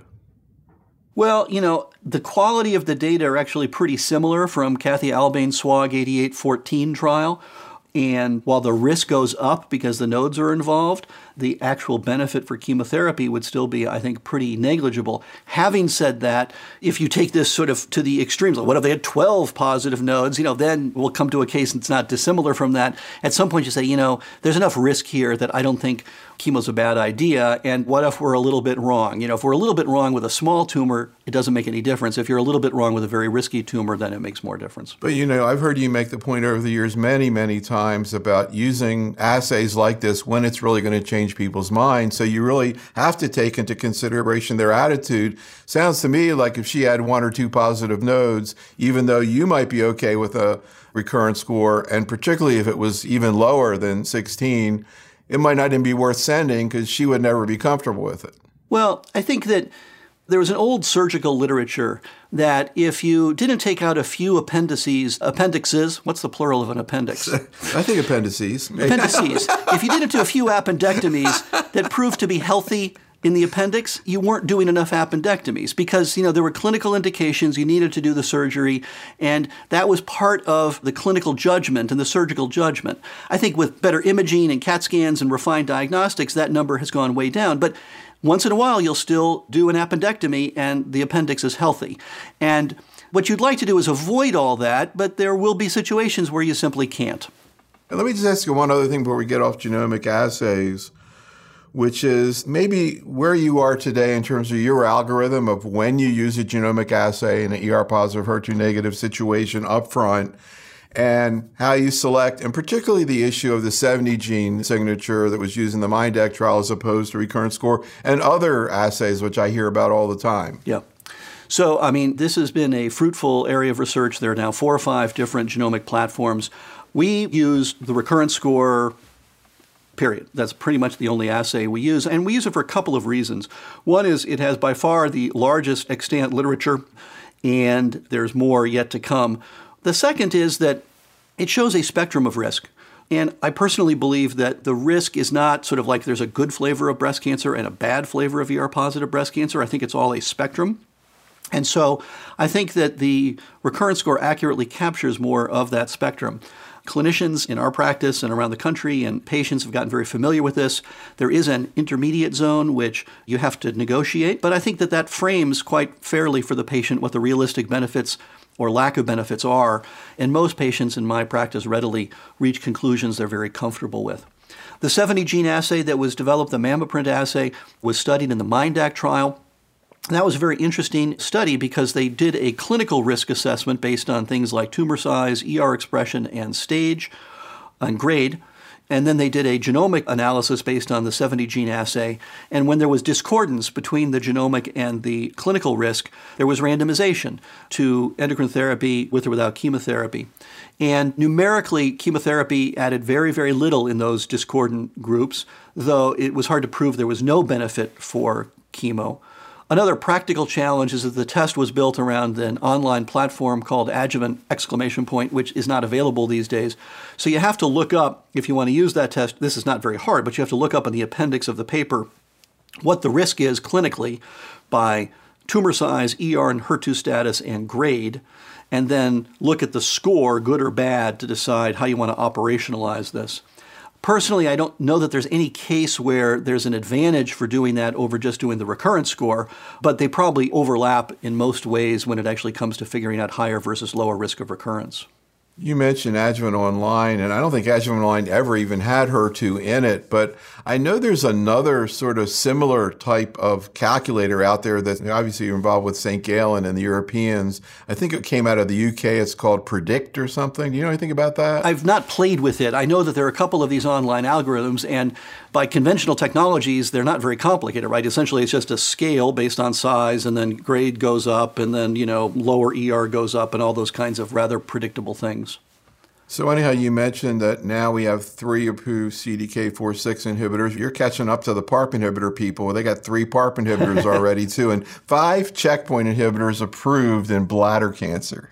Well, the quality of the data are actually pretty similar from Kathy Albane's SWOG 8814 trial. And while the risk goes up because the nodes are involved, the actual benefit for chemotherapy would still be, I think, pretty negligible. Having said that, if you take this sort of to the extremes, like what if they had 12 positive nodes, then we'll come to a case that's not dissimilar from that. At some point you say, there's enough risk here that I don't think chemo's a bad idea. And what if we're a little bit wrong? If we're a little bit wrong with a small tumor, it doesn't make any difference. If you're a little bit wrong with a very risky tumor, then it makes more difference. But, I've heard you make the point over the years many, many times about using assays like this when it's really going to change people's minds. So you really have to take into consideration their attitude. Sounds to me like if she had 1 or 2 positive nodes, even though you might be okay with a recurrence score, and particularly if it was even lower than 16, it might not even be worth sending because she would never be comfortable with it. Well, I think that There was an old surgical literature that if you didn't take out a few appendixes, what's the plural of an appendix? I think appendices. Appendices. If you didn't do a few appendectomies that proved to be healthy in the appendix, you weren't doing enough appendectomies because, there were clinical indications, you needed to do the surgery, and that was part of the clinical judgment and the surgical judgment. I think with better imaging and CAT scans and refined diagnostics, that number has gone way down. But once in a while, you'll still do an appendectomy and the appendix is healthy. And what you'd like to do is avoid all that, but there will be situations where you simply can't. And let me just ask you one other thing before we get off genomic assays, which is maybe where you are today in terms of your algorithm of when you use a genomic assay in an ER-positive, HER2-negative situation up front, and how you select, and particularly the issue of the 70 gene signature that was used in the MINDAC trial as opposed to recurrence score, and other assays, which I hear about all the time. Yeah. So, this has been a fruitful area of research. There are now 4 or 5 different genomic platforms. We use the recurrence score, period. That's pretty much the only assay we use, and we use it for a couple of reasons. One is it has by far the largest extant literature, and there's more yet to come. The second is that it shows a spectrum of risk. And I personally believe that the risk is not sort of like there's a good flavor of breast cancer and a bad flavor of ER-positive breast cancer. I think it's all a spectrum. And so I think that the recurrence score accurately captures more of that spectrum. Clinicians in our practice and around the country and patients have gotten very familiar with this. There is an intermediate zone which you have to negotiate, but I think that that frames quite fairly for the patient what the realistic benefits or lack of benefits are. And most patients in my practice readily reach conclusions they're very comfortable with. The 70 gene assay that was developed, the MammaPrint assay, was studied in the MINDAC trial. That was a very interesting study because they did a clinical risk assessment based on things like tumor size, ER expression, and stage and grade. And then they did a genomic analysis based on the 70 gene assay. And when there was discordance between the genomic and the clinical risk, there was randomization to endocrine therapy with or without chemotherapy. And numerically, chemotherapy added very, very little in those discordant groups, though it was hard to prove there was no benefit for chemo. Another practical challenge is that the test was built around an online platform called Adjuvant!, which is not available these days. So you have to look up, if you want to use that test, this is not very hard, but you have to look up in the appendix of the paper what the risk is clinically by tumor size, ER and HER2 status, and grade, and then look at the score, good or bad, to decide how you want to operationalize this. Personally, I don't know that there's any case where there's an advantage for doing that over just doing the recurrence score, but they probably overlap in most ways when it actually comes to figuring out higher versus lower risk of recurrence. You mentioned Adjuvant Online, and I don't think Adjuvant Online ever even had HER2 in it, but I know there's another sort of similar type of calculator out there that obviously you're involved with St. Gallen and the Europeans. I think it came out of the UK. It's called Predict or something. Do you know anything about that? I've not played with it. I know that there are a couple of these online algorithms, and by conventional technologies, they're not very complicated, right? Essentially, it's just a scale based on size, and then grade goes up, and then, lower ER goes up, and all those kinds of rather predictable things. So anyhow, you mentioned that now we have 3 approved CDK4/6 inhibitors. You're catching up to the PARP inhibitor people. They got 3 PARP inhibitors already too, and 5 checkpoint inhibitors approved in bladder cancer.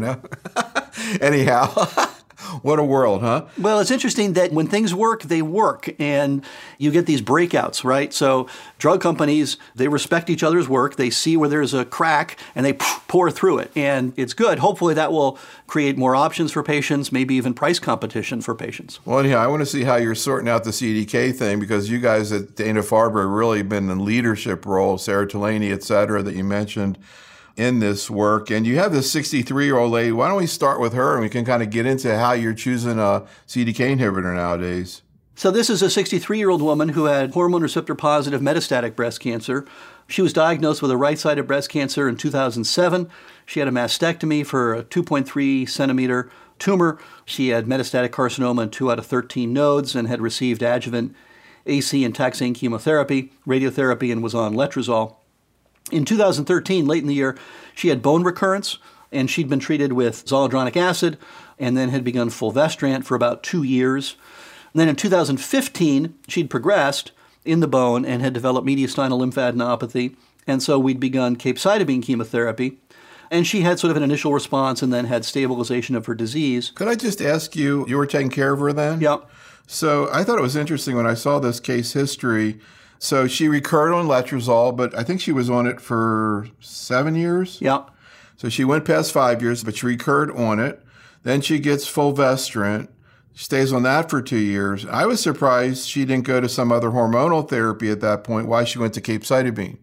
Anyhow. What a world, huh? Well, it's interesting that when things work, they work, and you get these breakouts, right? So drug companies, they respect each other's work. They see where there's a crack, and they pour through it, and it's good. Hopefully that will create more options for patients, maybe even price competition for patients. Well, anyhow, I want to see how you're sorting out the CDK thing, because you guys at Dana-Farber have really been in leadership role, Sarah Tolaney, et cetera, that you mentioned in this work. And you have this 63-year-old lady. Why don't we start with her and we can kind of get into how you're choosing a CDK inhibitor nowadays? So this is a 63-year-old woman who had hormone receptor positive metastatic breast cancer. She was diagnosed with a right-sided breast cancer in 2007. She had a mastectomy for a 2.3 centimeter tumor. She had metastatic carcinoma in 2 out of 13 nodes and had received adjuvant AC and taxane chemotherapy, radiotherapy, and was on letrozole. In 2013, late in the year, she had bone recurrence, and she'd been treated with zoledronic acid and then had begun fulvestrant for about 2 years. And then in 2015, she'd progressed in the bone and had developed mediastinal lymphadenopathy And so we'd begun capecitabine chemotherapy. And she had sort of an initial response and then had stabilization of her disease. Could I just ask you were taking care of her then? Yeah. So I thought it was interesting when I saw this case history. So she recurred on letrozole, but I think she was on it for 7 years. Yeah. So she went past 5 years, but she recurred on it. Then she gets fulvestrant. She stays on that for 2 years. I was surprised she didn't go to some other hormonal therapy at that point. Why she went to capecitabine?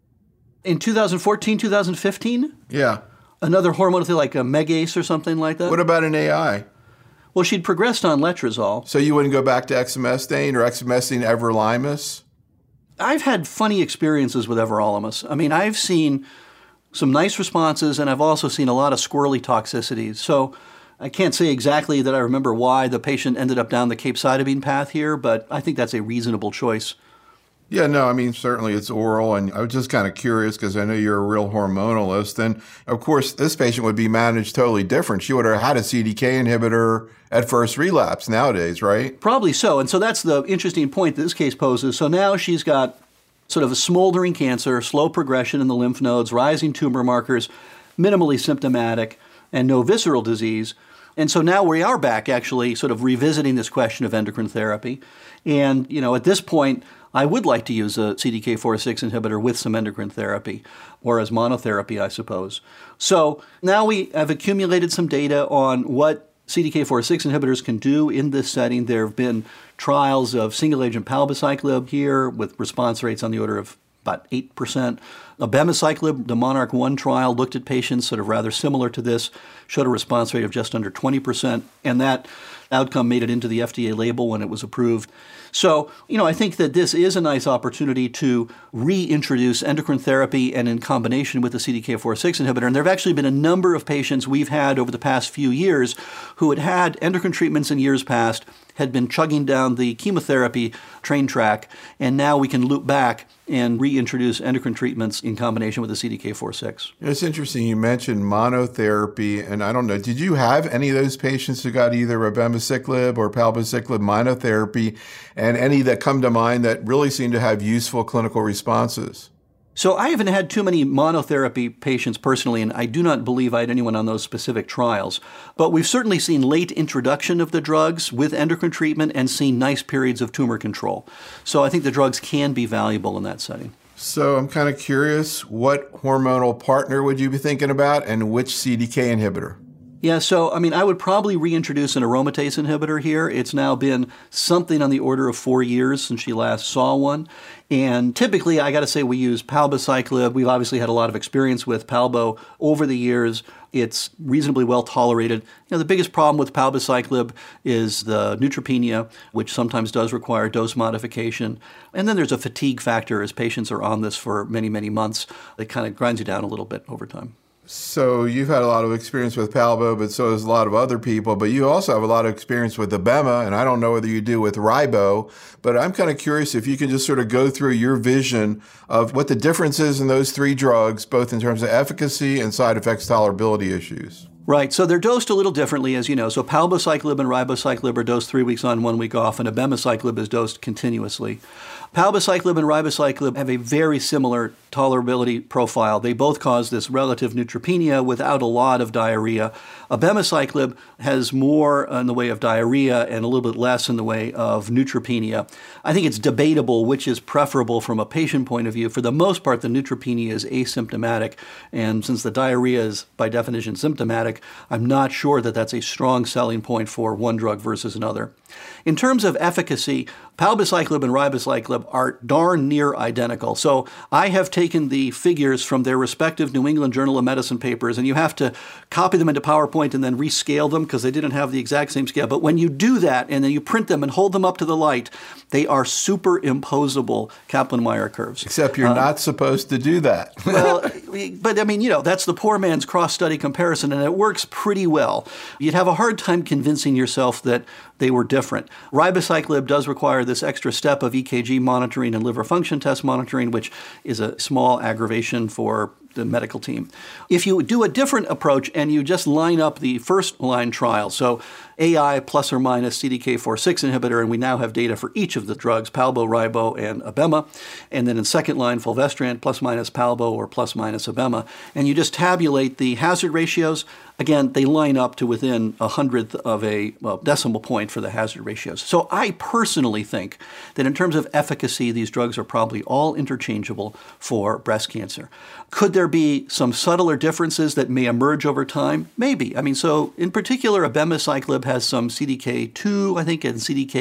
In 2014, 2015? Yeah. Another hormone like a Megace or something like that? What about an AI? Well, she'd progressed on letrozole. So you wouldn't go back to exemestane or exemestane everolimus? I've had funny experiences with everolimus. I mean, I've seen some nice responses, and I've also seen a lot of squirrely toxicities. So I can't say exactly that I remember why the patient ended up down the capecitabine path here, but I think that's a reasonable choice. Yeah, no, I mean, certainly it's oral, and I was just kind of curious because I know you're a real hormonalist. And, of course, this patient would be managed totally different. She would have had a CDK inhibitor at first relapse nowadays, right? Probably so. And so that's the interesting point that this case poses. So now she's got sort of a smoldering cancer, slow progression in the lymph nodes, rising tumor markers, minimally symptomatic, and no visceral disease. And so now we are back actually sort of revisiting this question of endocrine therapy. And, at this point, I would like to use a CDK4/6 inhibitor with some endocrine therapy, or as monotherapy, I suppose. So now we have accumulated some data on what CDK4/6 inhibitors can do in this setting. There have been trials of single-agent palbociclib here with response rates on the order of about 8%. Abemaciclib, the Monarch 1 trial, looked at patients sort of rather similar to this, showed a response rate of just under 20%, and that outcome made it into the FDA label when it was approved. So, I think that this is a nice opportunity to reintroduce endocrine therapy and in combination with the CDK4/6 inhibitor. And there have actually been a number of patients we've had over the past few years who had had endocrine treatments in years past, had been chugging down the chemotherapy train track, and now we can loop back and reintroduce endocrine treatments in combination with the CDK4/6. It's interesting you mentioned monotherapy, and I don't know, did you have any of those patients who got either abemaciclib or palbociclib monotherapy, and any that come to mind that really seem to have useful clinical responses? So I haven't had too many monotherapy patients personally, and I do not believe I had anyone on those specific trials. But we've certainly seen late introduction of the drugs with endocrine treatment and seen nice periods of tumor control. So I think the drugs can be valuable in that setting. So I'm kind of curious, what hormonal partner would you be thinking about and which CDK inhibitor? Yeah, so, I would probably reintroduce an aromatase inhibitor here. It's now been something on the order of 4 years since she last saw one. And typically, I got to say, we use palbociclib. We've obviously had a lot of experience with palbo over the years. It's reasonably well tolerated. The biggest problem with palbociclib is the neutropenia, which sometimes does require dose modification. And then there's a fatigue factor as patients are on this for many, many months. It kind of grinds you down a little bit over time. So you've had a lot of experience with palbo, but so does a lot of other people. But you also have a lot of experience with abema, and I don't know whether you do with ribo. But I'm kind of curious if you can just sort of go through your vision of what the difference is in those three drugs, both in terms of efficacy and side effects tolerability issues. Right. So they're dosed a little differently, as you know. So palbociclib and ribociclib are dosed 3 weeks on, 1 week off, and abemaciclib is dosed continuously. Palbociclib and ribociclib have a very similar tolerability profile. They both cause this relative neutropenia without a lot of diarrhea. Abemaciclib has more in the way of diarrhea and a little bit less in the way of neutropenia. I think it's debatable which is preferable from a patient point of view. For the most part, the neutropenia is asymptomatic, and since the diarrhea is by definition symptomatic, I'm not sure that that's a strong selling point for one drug versus another. In terms of efficacy, palbociclib and ribociclib are darn near identical. So I have taken the figures from their respective New England Journal of Medicine papers, and you have to copy them into PowerPoint and then rescale them because they didn't have the exact same scale. But when you do that and then you print them and hold them up to the light, they are superimposable Kaplan-Meier curves. Except you're not supposed to do that. Well, but that's the poor man's cross-study comparison, and it works pretty well. You'd have a hard time convincing yourself that they were different. Ribociclib does require this extra step of EKG monitoring and liver function test monitoring, which is a small aggravation for the medical team. If you do a different approach and you just line up the first-line trial, so AI plus or minus CDK4/6 inhibitor, and we now have data for each of the drugs, Palbo, Ribo, and Abema, and then in second-line fulvestrant plus minus Palbo or plus minus Abema, and you just tabulate the hazard ratios, again, they line up to within 1/100th of a decimal point for the hazard ratios. So I personally think that in terms of efficacy, these drugs are probably all interchangeable for breast cancer. Could there be some subtler differences that may emerge over time? Maybe. I mean, so in particular, abemaciclib has some CDK2, I think, and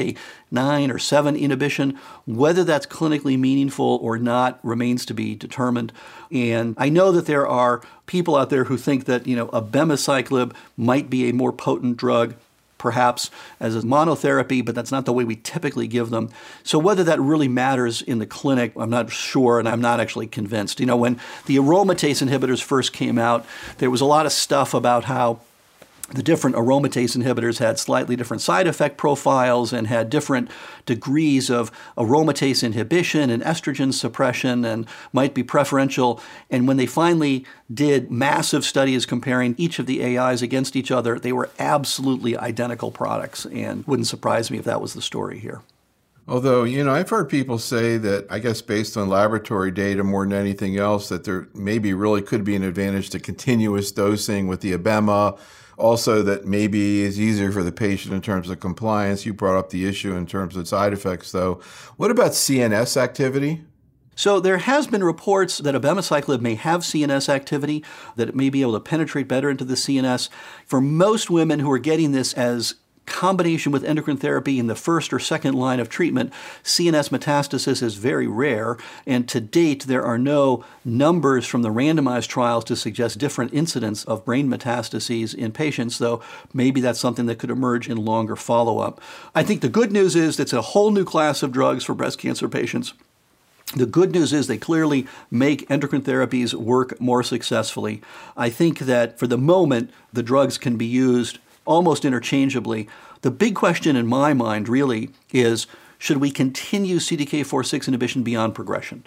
CDK9 or 7 inhibition. Whether that's clinically meaningful or not remains to be determined. And I know that there are people out there who think that, abemaciclib might be a more potent drug, perhaps as a monotherapy, but that's not the way we typically give them. So whether that really matters in the clinic, I'm not sure, and I'm not actually convinced. When the aromatase inhibitors first came out, there was a lot of stuff about how the different aromatase inhibitors had slightly different side effect profiles and had different degrees of aromatase inhibition and estrogen suppression and might be preferential. And when they finally did massive studies comparing each of the AIs against each other, they were absolutely identical products, and wouldn't surprise me if that was the story here. Although, I've heard people say that, I guess based on laboratory data more than anything else, that there maybe really could be an advantage to continuous dosing with the Abema. Also, that maybe is easier for the patient in terms of compliance. You brought up the issue in terms of side effects, though. What about CNS activity? So there has been reports that abemaciclib may have CNS activity, that it may be able to penetrate better into the CNS. For most women who are getting this as combination with endocrine therapy in the first or second line of treatment, CNS metastasis is very rare, and to date there are no numbers from the randomized trials to suggest different incidence of brain metastases in patients, though maybe that's something that could emerge in longer follow-up. I think the good news is it's a whole new class of drugs for breast cancer patients. The good news is they clearly make endocrine therapies work more successfully. I think that for the moment, the drugs can be used almost interchangeably. The big question in my mind really is, should we continue CDK4/6 inhibition beyond progression?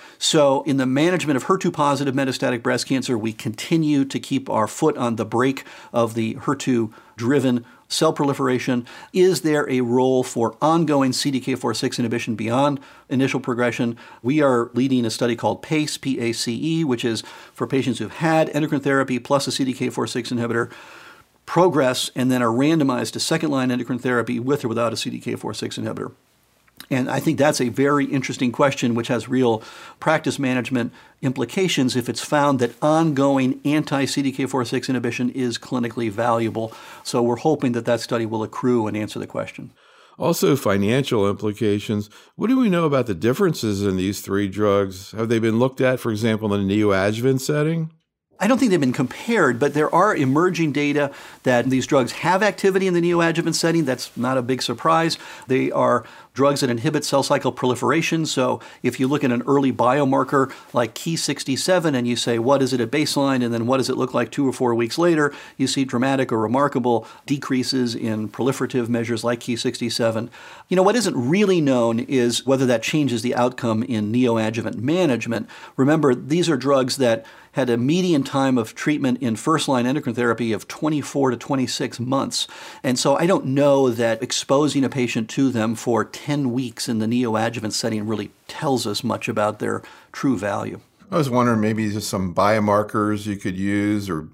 So in the management of HER2-positive metastatic breast cancer, we continue to keep our foot on the brake of the HER2-driven cell proliferation. Is there a role for ongoing CDK4/6 inhibition beyond initial progression? We are leading a study called PACE, P-A-C-E, which is for patients who've had endocrine therapy plus a CDK4/6 inhibitor, progress, and then are randomized to second-line endocrine therapy with or without a CDK4/6 inhibitor. And I think that's a very interesting question, which has real practice management implications if it's found that ongoing anti-CDK4/6 inhibition is clinically valuable. So we're hoping that that study will accrue and answer the question. Also, financial implications. What do we know about the differences in these three drugs? Have they been looked at, for example, in the neoadjuvant setting? I don't think they've been compared, but there are emerging data that these drugs have activity in the neoadjuvant setting. That's not a big surprise. They are drugs that inhibit cell cycle proliferation. So if you look at an early biomarker like Ki67 and you say, what is it at baseline, and then what does it look like 2 or 4 weeks later, you see dramatic or remarkable decreases in proliferative measures like Ki67. What isn't really known is whether that changes the outcome in neoadjuvant management. Remember, these are drugs that had a median time of treatment in first-line endocrine therapy of 24 to 26 months. And so I don't know that exposing a patient to them for 10 weeks in the neoadjuvant setting really tells us much about their true value. I was wondering maybe just some biomarkers you could use, or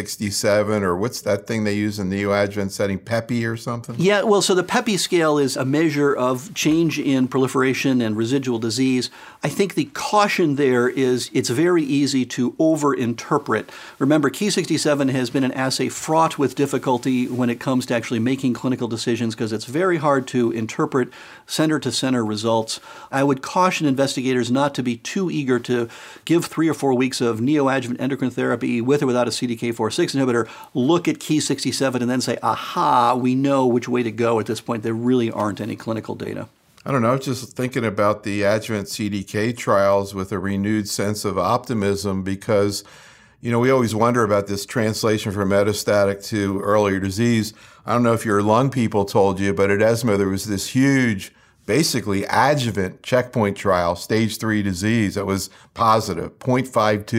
Ki67, or what's that thing they use in the neoadjuvant setting, PEPI or something? Yeah, well, so the PEPI scale is a measure of change in proliferation and residual disease. I think the caution there is it's very easy to overinterpret. Remember, Ki67 has been an assay fraught with difficulty when it comes to actually making clinical decisions because it's very hard to interpret center-to-center results. I would caution investigators not to be too eager to give 3 or 4 weeks of neoadjuvant endocrine therapy with or without a CDK4/6 inhibitor, look at Ki67 and then say, aha, we know which way to go at this point. There really aren't any clinical data. I don't know, just thinking about the adjuvant CDK trials with a renewed sense of optimism because, we always wonder about this translation from metastatic to earlier disease. I don't know if your lung people told you, but at ESMO there was this huge basically adjuvant checkpoint trial, stage 3 disease, that was positive, 0.52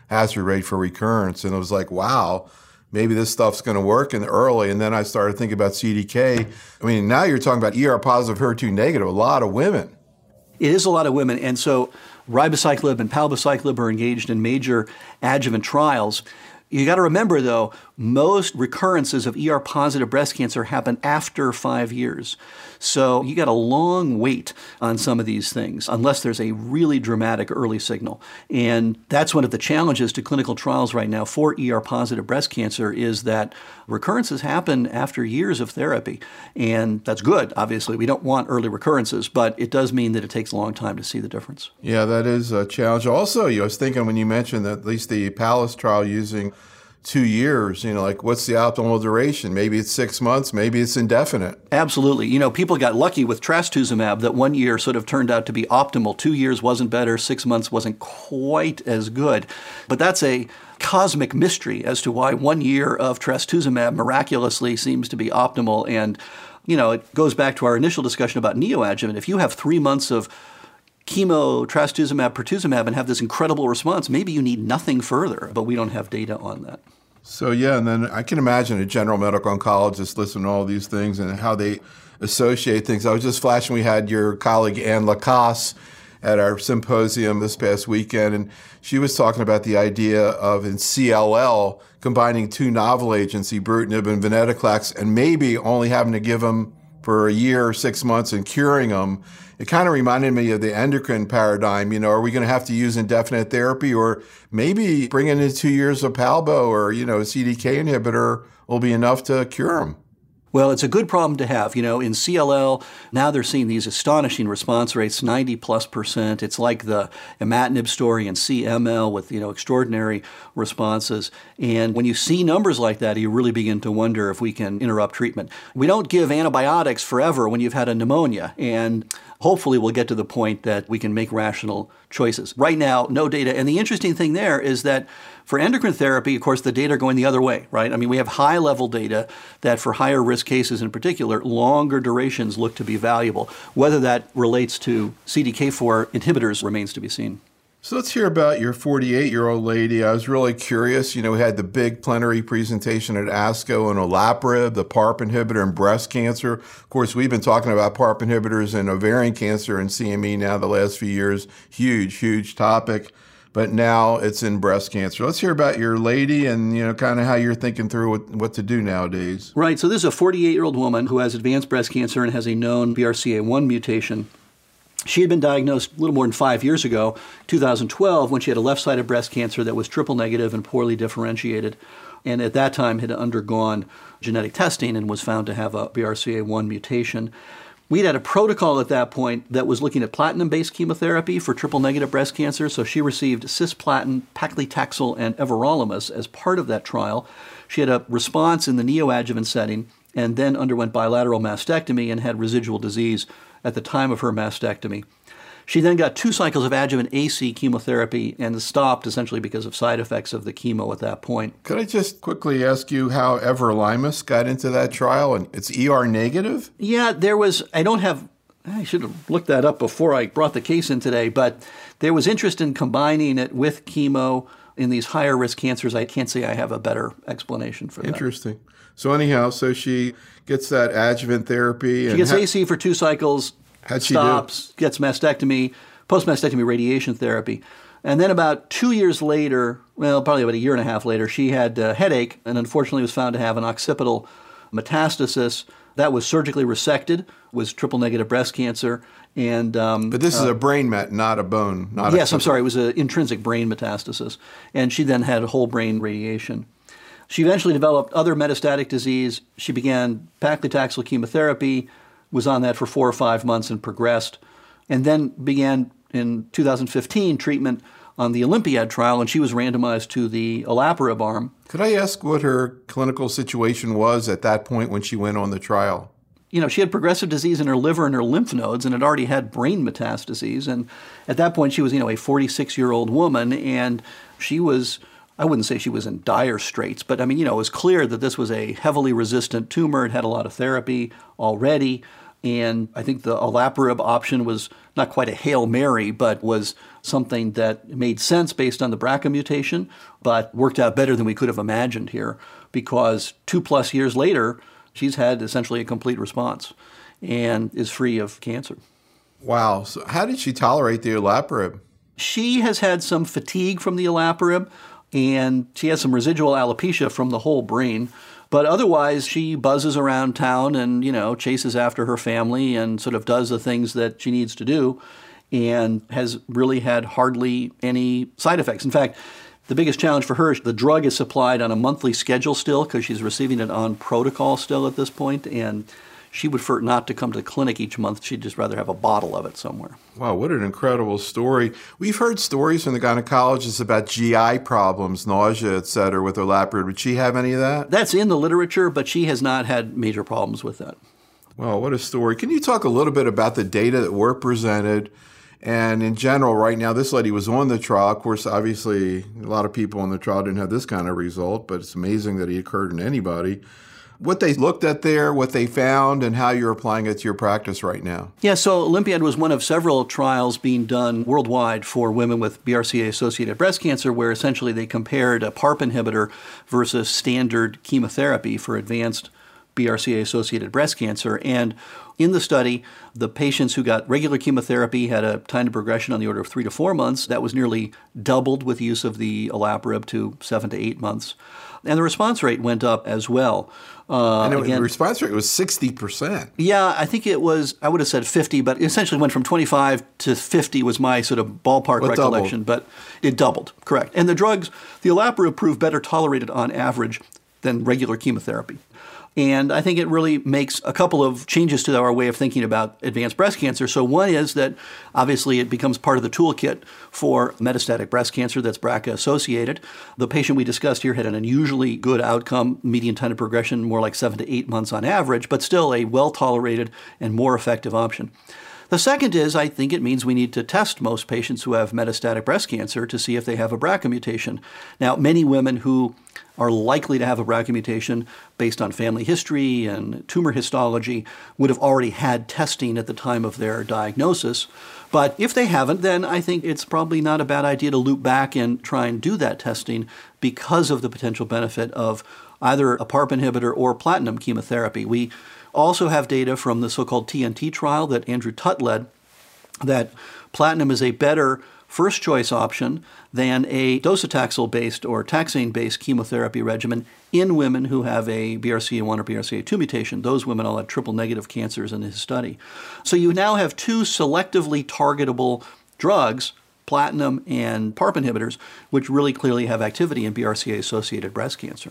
hazard rate for recurrence. And it was like, wow, maybe this stuff's going to work in the early. And then I started thinking about CDK. I mean, now you're talking about ER positive, HER2 negative, a lot of women. It is a lot of women. And so ribociclib and palbociclib are engaged in major adjuvant trials. You got to remember, though, most recurrences of ER-positive breast cancer happen after 5 years. So you got a long wait on some of these things, unless there's a really dramatic early signal. And that's one of the challenges to clinical trials right now for ER-positive breast cancer is that recurrences happen after years of therapy. And that's good, obviously. We don't want early recurrences, but it does mean that it takes a long time to see the difference. Yeah, that is a challenge. Also, I was thinking when you mentioned that at least the PALLAS trial using 2 years, like what's the optimal duration? Maybe it's 6 months, maybe it's indefinite. Absolutely. People got lucky with trastuzumab that 1 year sort of turned out to be optimal. 2 years wasn't better, 6 months wasn't quite as good. But that's a cosmic mystery as to why 1 year of trastuzumab miraculously seems to be optimal. And, it goes back to our initial discussion about neoadjuvant. If you have 3 months of chemo, trastuzumab, pertuzumab, and have this incredible response, maybe you need nothing further, but we don't have data on that. So, yeah, and then I can imagine a general medical oncologist listening to all these things and how they associate things. I was just flashing, we had your colleague Anne Lacasse at our symposium this past weekend, and she was talking about the idea of in CLL combining two novel agents, ibrutinib and venetoclax, and maybe only having to give them for a year or 6 months and curing them. It kind of reminded me of the endocrine paradigm. Are we going to have to use indefinite therapy, or maybe bringing in 2 years of Palbo or, a CDK inhibitor will be enough to cure them? Well, it's a good problem to have. In CLL, now they're seeing these astonishing response rates, 90+%. It's like the imatinib story in CML with, extraordinary responses. And when you see numbers like that, you really begin to wonder if we can interrupt treatment. We don't give antibiotics forever when you've had a pneumonia. And hopefully we'll get to the point that we can make rational choices. Right now, no data. And the interesting thing there is that for endocrine therapy, of course, the data are going the other way, right? I mean, we have high-level data that for higher risk cases in particular, longer durations look to be valuable. Whether that relates to CDK4 inhibitors remains to be seen. So let's hear about your 48-year-old lady. I was really curious. We had the big plenary presentation at ASCO on olaparib, the PARP inhibitor in breast cancer. Of course, we've been talking about PARP inhibitors in ovarian cancer and CME now the last few years. Huge, huge topic. But now it's in breast cancer. Let's hear about your lady and, kind of how you're thinking through what to do nowadays. Right. So this is a 48-year-old woman who has advanced breast cancer and has a known BRCA1 mutation. She had been diagnosed a little more than 5 years ago, 2012, when she had a left-sided breast cancer that was triple negative and poorly differentiated, and at that time had undergone genetic testing and was found to have a BRCA1 mutation. We'd had a protocol at that point that was looking at platinum-based chemotherapy for triple-negative breast cancer, so she received cisplatin, paclitaxel, and everolimus as part of that trial. She had a response in the neoadjuvant setting and then underwent bilateral mastectomy and had residual disease at the time of her mastectomy. She then got 2 cycles of adjuvant AC chemotherapy and stopped essentially because of side effects of the chemo at that point. Could I just quickly ask you how everolimus got into that trial? And it's ER negative? Yeah, I should have looked that up before I brought the case in today, but there was interest in combining it with chemo in these higher risk cancers. I can't say I have a better explanation for that. Interesting. So anyhow, she gets that adjuvant therapy. She gets AC for 2 cycles, stops, gets mastectomy, post-mastectomy radiation therapy. And then about 2 years later, probably about a year and a half later, she had a headache and unfortunately was found to have an occipital metastasis. That was surgically resected, was triple-negative breast cancer. And but this is a brain met, not a bone. Yes, I'm sorry. It was an intrinsic brain metastasis. And she then had a whole brain radiation. She eventually developed other metastatic disease. She began paclitaxel chemotherapy, was on that for 4 or 5 months and progressed, and then began in 2015 treatment on the Olympiad trial, and she was randomized to the olaparib arm. Could I ask what her clinical situation was at that point when she went on the trial? She had progressive disease in her liver and her lymph nodes and had already had brain metastases. And at that point, she was, a 46-year-old woman, and she was, I wouldn't say she was in dire straits, but it was clear that this was a heavily resistant tumor. It had a lot of therapy already. And I think the olaparib option was not quite a Hail Mary, but was something that made sense based on the BRCA mutation, but worked out better than we could have imagined here, because 2+ years later, she's had essentially a complete response and is free of cancer. Wow. So how did she tolerate the olaparib? She has had some fatigue from the olaparib, and she has some residual alopecia from the whole brain. But otherwise, she buzzes around town and, chases after her family and sort of does the things that she needs to do, and has really had hardly any side effects. In fact, the biggest challenge for her is the drug is supplied on a monthly schedule still, because she's receiving it on protocol still at this point, and she would prefer not to come to the clinic each month. She'd just rather have a bottle of it somewhere. Wow, what an incredible story. We've heard stories from the gynecologists about GI problems, nausea, et cetera, with olaparib. Would she have any of that? That's in the literature, but she has not had major problems with that. Wow, what a story. Can you talk a little bit about the data that were presented? And in general, right now, this lady was on the trial. Of course, obviously, a lot of people on the trial didn't have this kind of result, but it's amazing that it occurred in anybody. What they looked at there, what they found, and how you're applying it to your practice right now. Yeah, so Olympiad was one of several trials being done worldwide for women with BRCA-associated breast cancer, where essentially they compared a PARP inhibitor versus standard chemotherapy for advanced BRCA-associated breast cancer. And in the study, the patients who got regular chemotherapy had a time to progression on the order of 3 to 4 months. That was nearly doubled with use of the olaparib to 7 to 8 months. And the response rate went up as well. The response rate was 60%. Yeah, I think it was, I would have said 50, but it essentially went from 25 to 50 was my sort of ballpark recollection. Doubled. But it doubled, correct. And the drugs, the olaparib proved better tolerated on average than regular chemotherapy. And I think it really makes a couple of changes to our way of thinking about advanced breast cancer. So one is that obviously it becomes part of the toolkit for metastatic breast cancer that's BRCA associated. The patient we discussed here had an unusually good outcome, median time to progression more like 7 to 8 months on average, but still a well-tolerated and more effective option. The second is I think it means we need to test most patients who have metastatic breast cancer to see if they have a BRCA mutation. Now, many women who are likely to have a BRCA mutation based on family history and tumor histology would have already had testing at the time of their diagnosis. But if they haven't, then I think it's probably not a bad idea to loop back and try and do that testing because of the potential benefit of either a PARP inhibitor or platinum chemotherapy. We also have data from the so-called TNT trial that Andrew Tutt led that platinum is a better first choice option than a docetaxel-based or taxane-based chemotherapy regimen in women who have a BRCA1 or BRCA2 mutation. Those women all had triple-negative cancers in his study. So you now have two selectively targetable drugs, platinum and PARP inhibitors, which really clearly have activity in BRCA-associated breast cancer.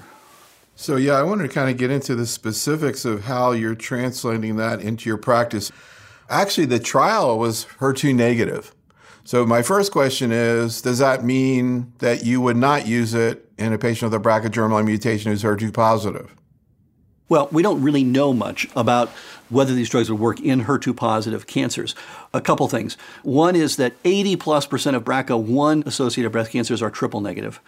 So I wanted to kind of get into the specifics of how you're translating that into your practice. Actually, the trial was HER2 negative. So my first question is, does that mean that you would not use it in a patient with a BRCA germline mutation who's HER2 positive? Well, we don't really know much about whether these drugs would work in HER2 positive cancers. A couple things. One is that 80+% of BRCA1 associated breast cancers are triple negative.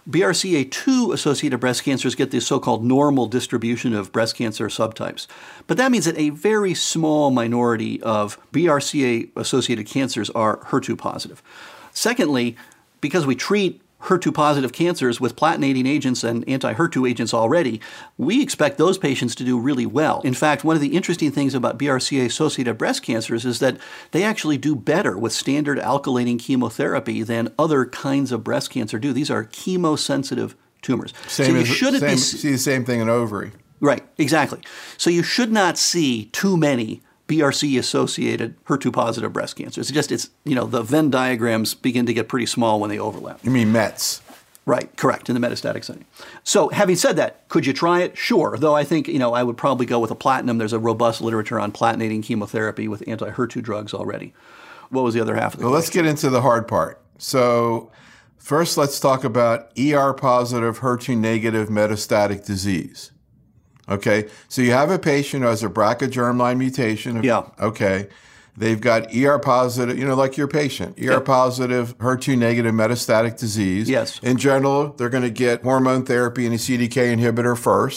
BRCA2 associated breast cancers get this so-called normal distribution of breast cancer subtypes. But that means that a very small minority of BRCA associated cancers are HER2 positive. Secondly, because we treat HER2 positive cancers with platinating agents and anti-HER2 agents already, we expect those patients to do really well. In fact, one of the interesting things about BRCA-associated breast cancers is that they actually do better with standard alkylating chemotherapy than other kinds of breast cancer do. These are chemosensitive tumors. See the same thing in ovary. Right, exactly. So you should not see too many BRCA-associated HER2-positive breast cancer. It's the Venn diagrams begin to get pretty small when they overlap. You mean METs? Right, correct, in the metastatic setting. So having said that, could you try it? Sure, though I think, I would probably go with a platinum. There's a robust literature on platinating chemotherapy with anti-HER2 drugs already. What was the other half of the question? Let's get into the hard part. So first, let's talk about ER-positive, HER2-negative metastatic disease. Okay, so you have a patient who has a BRCA germline mutation. Yeah. Okay, they've got ER-positive, like your patient, ER-positive, HER2-negative metastatic disease. Yes. In general, they're going to get hormone therapy and a CDK inhibitor first.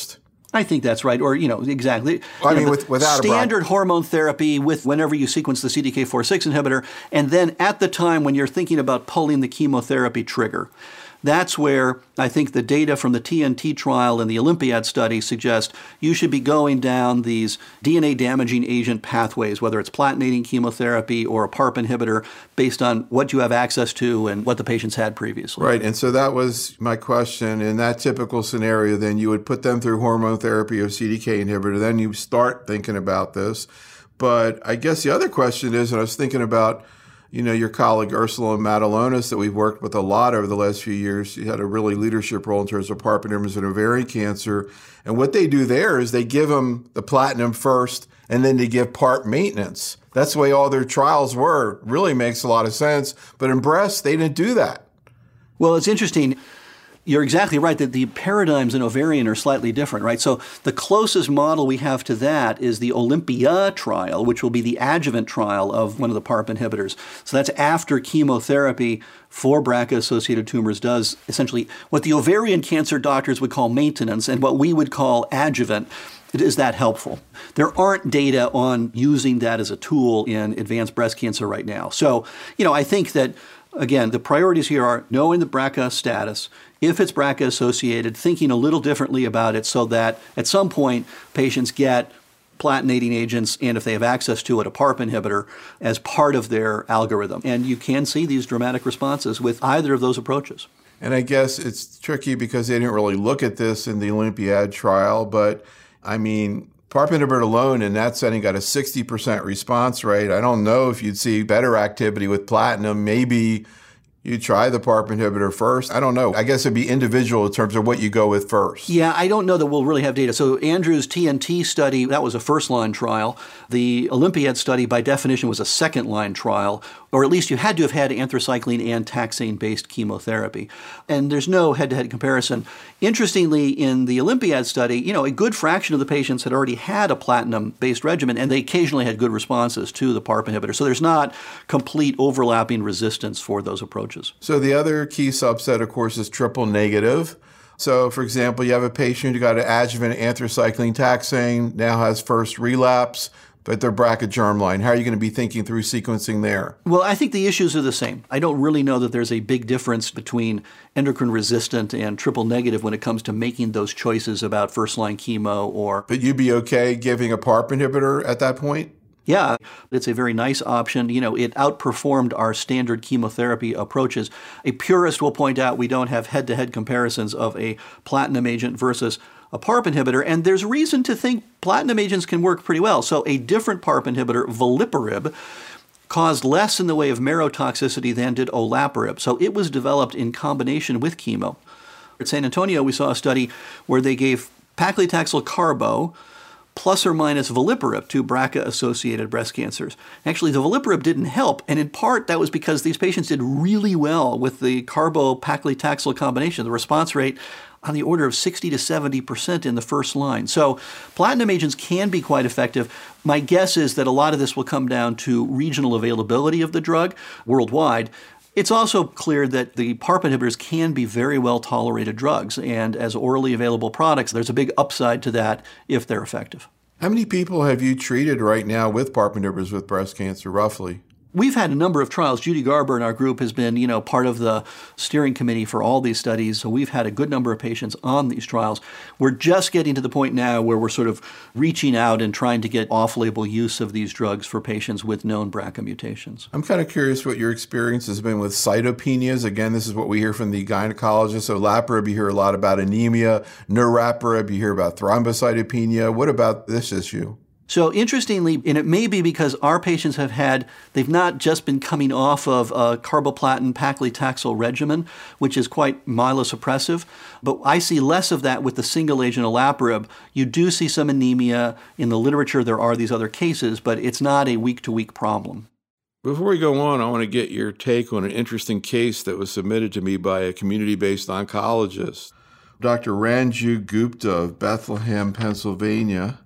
I think that's right. Or, exactly. Well, I mean, without standard hormone therapy with whenever you sequence the CDK4/6 inhibitor, and then at the time when you're thinking about pulling the chemotherapy trigger. That's where I think the data from the TNT trial and the Olympiad study suggest you should be going down these DNA-damaging agent pathways, whether it's platinating chemotherapy or a PARP inhibitor, based on what you have access to and what the patients had previously. Right, and so that was my question. In that typical scenario, then you would put them through hormone therapy or CDK inhibitor, then you start thinking about this. But I guess the other question is, and I was thinking about your colleague Ursula Matulonis that we've worked with a lot over the last few years. She had a really leadership role in terms of PARP inhibitors in ovarian cancer. And what they do there is they give them the platinum first, and then they give PARP maintenance. That's the way all their trials were. It really makes a lot of sense. But in breast, they didn't do that. Well, it's interesting. You're exactly right that the paradigms in ovarian are slightly different, right? So the closest model we have to that is the Olympia trial, which will be the adjuvant trial of one of the PARP inhibitors. So that's after chemotherapy for BRCA-associated tumors does essentially what the ovarian cancer doctors would call maintenance and what we would call adjuvant. Is that helpful? There aren't data on using that as a tool in advanced breast cancer right now. So, I think that again, the priorities here are knowing the BRCA status, if it's BRCA associated, thinking a little differently about it so that at some point patients get platinating agents and if they have access to it, a PARP inhibitor as part of their algorithm. And you can see these dramatic responses with either of those approaches. And I guess it's tricky because they didn't really look at this in the Olympiad trial, but I mean, PARP inhibitor alone in that setting got a 60% response rate. I don't know if you'd see better activity with platinum. Maybe you try the PARP inhibitor first. I don't know. I guess it'd be individual in terms of what you go with first. Yeah, I don't know that we'll really have data. So Andrew's TNT study, that was a first-line trial. The Olympiad study, by definition, was a second-line trial, or at least you had to have had anthracycline and taxane-based chemotherapy. And there's no head-to-head comparison. Interestingly, in the Olympiad study, a good fraction of the patients had already had a platinum-based regimen, and they occasionally had good responses to the PARP inhibitor. So there's not complete overlapping resistance for those approaches. So the other key subset, of course, is triple negative. So, for example, you have a patient who got an adjuvant anthracycline taxane, now has first relapse, but they're BRCA germline. How are you going to be thinking through sequencing there? Well, I think the issues are the same. I don't really know that there's a big difference between endocrine resistant and triple negative when it comes to making those choices about first-line chemo or... But you'd be okay giving a PARP inhibitor at that point? Yeah, it's a very nice option. It outperformed our standard chemotherapy approaches. A purist will point out we don't have head-to-head comparisons of a platinum agent versus a PARP inhibitor, and there's reason to think platinum agents can work pretty well. So a different PARP inhibitor, veliparib, caused less in the way of marrow toxicity than did olaparib. So it was developed in combination with chemo. At San Antonio, we saw a study where they gave paclitaxel carbo plus or minus veliparib to BRCA-associated breast cancers. Actually, the veliparib didn't help, and in part that was because these patients did really well with the carbo-paclitaxel combination. The response rate on the order of 60 to 70% in the first line. So platinum agents can be quite effective. My guess is that a lot of this will come down to regional availability of the drug worldwide. It's also clear that the PARP inhibitors can be very well-tolerated drugs, and as orally available products, there's a big upside to that if they're effective. How many people have you treated right now with PARP inhibitors with breast cancer, roughly? We've had a number of trials. Judy Garber in our group has been, part of the steering committee for all these studies. So we've had a good number of patients on these trials. We're just getting to the point now where we're sort of reaching out and trying to get off-label use of these drugs for patients with known BRCA mutations. I'm kind of curious what your experience has been with cytopenias. Again, this is what we hear from the gynecologist. So olaparib, you hear a lot about anemia. Niraparib, you hear about thrombocytopenia. What about this issue? So interestingly, and it may be because our patients they've not just been coming off of a carboplatin paclitaxel regimen, which is quite myelosuppressive, but I see less of that with the single agent olaparib. You do see some anemia. In the literature, there are these other cases, but it's not a week-to-week problem. Before we go on, I want to get your take on an interesting case that was submitted to me by a community-based oncologist, Dr. Ranju Gupta of Bethlehem, Pennsylvania.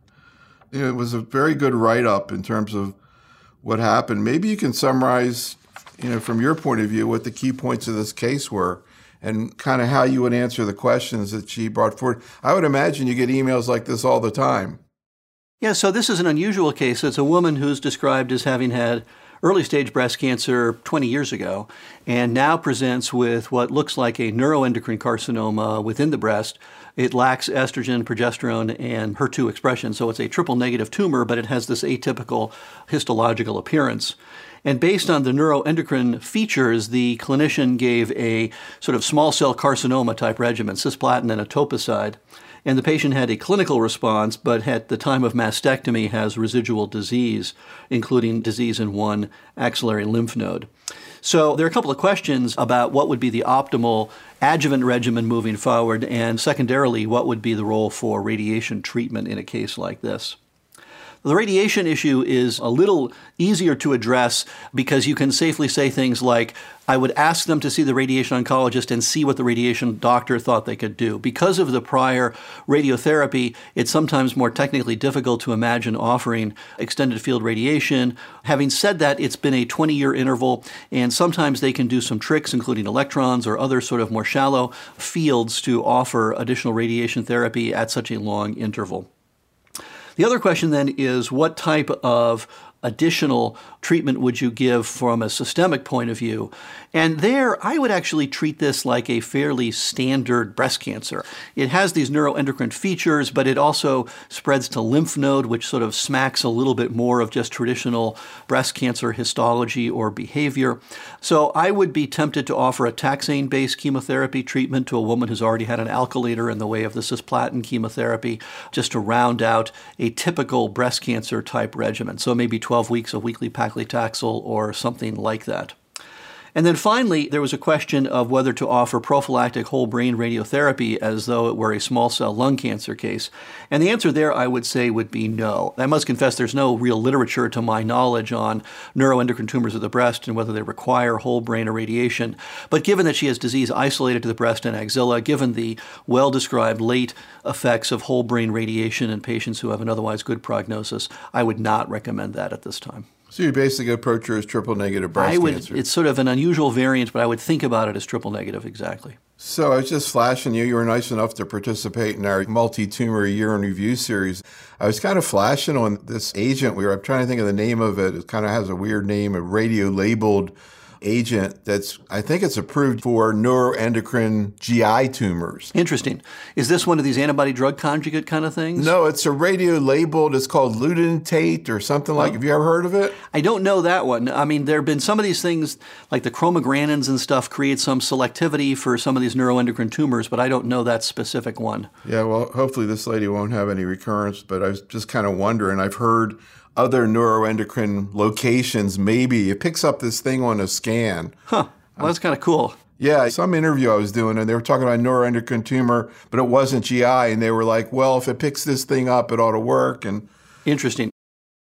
It was a very good write-up in terms of what happened. Maybe you can summarize, from your point of view, what the key points of this case were and kind of how you would answer the questions that she brought forward. I would imagine you get emails like this all the time. Yeah, so this is an unusual case. It's a woman who's described as having had early-stage breast cancer 20 years ago and now presents with what looks like a neuroendocrine carcinoma within the breast. It lacks estrogen, progesterone, and HER2 expression, so it's a triple-negative tumor, but it has this atypical histological appearance. And based on the neuroendocrine features, the clinician gave a sort of small-cell carcinoma-type regimen, cisplatin and etoposide. And the patient had a clinical response, but at the time of mastectomy has residual disease, including disease in one axillary lymph node. So there are a couple of questions about what would be the optimal adjuvant regimen moving forward, and secondarily, what would be the role for radiation treatment in a case like this. The radiation issue is a little easier to address because you can safely say things like, I would ask them to see the radiation oncologist and see what the radiation doctor thought they could do. Because of the prior radiotherapy, it's sometimes more technically difficult to imagine offering extended field radiation. Having said that, it's been a 20-year interval, and sometimes they can do some tricks, including electrons or other sort of more shallow fields, to offer additional radiation therapy at such a long interval. The other question then is, what type of additional treatment would you give from a systemic point of view? And there, I would actually treat this like a fairly standard breast cancer. It has these neuroendocrine features, but it also spreads to lymph node, which sort of smacks a little bit more of just traditional breast cancer histology or behavior. So I would be tempted to offer a taxane-based chemotherapy treatment to a woman who's already had an alkylator in the way of the cisplatin chemotherapy, just to round out a typical breast cancer type regimen. So maybe 12 weeks of weekly paclitaxel or something like that. And then finally, there was a question of whether to offer prophylactic whole brain radiotherapy as though it were a small cell lung cancer case. And the answer there, I would say, would be no. I must confess there's no real literature to my knowledge on neuroendocrine tumors of the breast and whether they require whole brain irradiation. But given that she has disease isolated to the breast and axilla, given the well-described late effects of whole brain radiation in patients who have an otherwise good prognosis, I would not recommend that at this time. So you basically approach her as triple-negative breast cancer. It's sort of an unusual variant, but I would think about it as triple-negative, exactly. So I was just flashing you. You were nice enough to participate in our multi-tumor year in review series. I was kind of flashing on this agent. I'm trying to think of the name of it. It kind of has a weird name, a radio-labeled agent I think it's approved for neuroendocrine GI tumors. Interesting. Is this one of these antibody drug conjugate kind of things? No, it's a radio-labeled. It's called Ludentate or something like. Have you ever heard of it? I don't know that one. I mean, there have been some of these things, like the chromogranins and stuff, create some selectivity for some of these neuroendocrine tumors, but I don't know that specific one. Yeah, well, hopefully this lady won't have any recurrence, but I was just kind of wondering. I've heard other neuroendocrine locations, maybe. It picks up this thing on a scan. Huh. Well, that's kind of cool. Yeah, some interview I was doing, and they were talking about neuroendocrine tumor, but it wasn't GI, and they were like, well, if it picks this thing up, it ought to work. And interesting.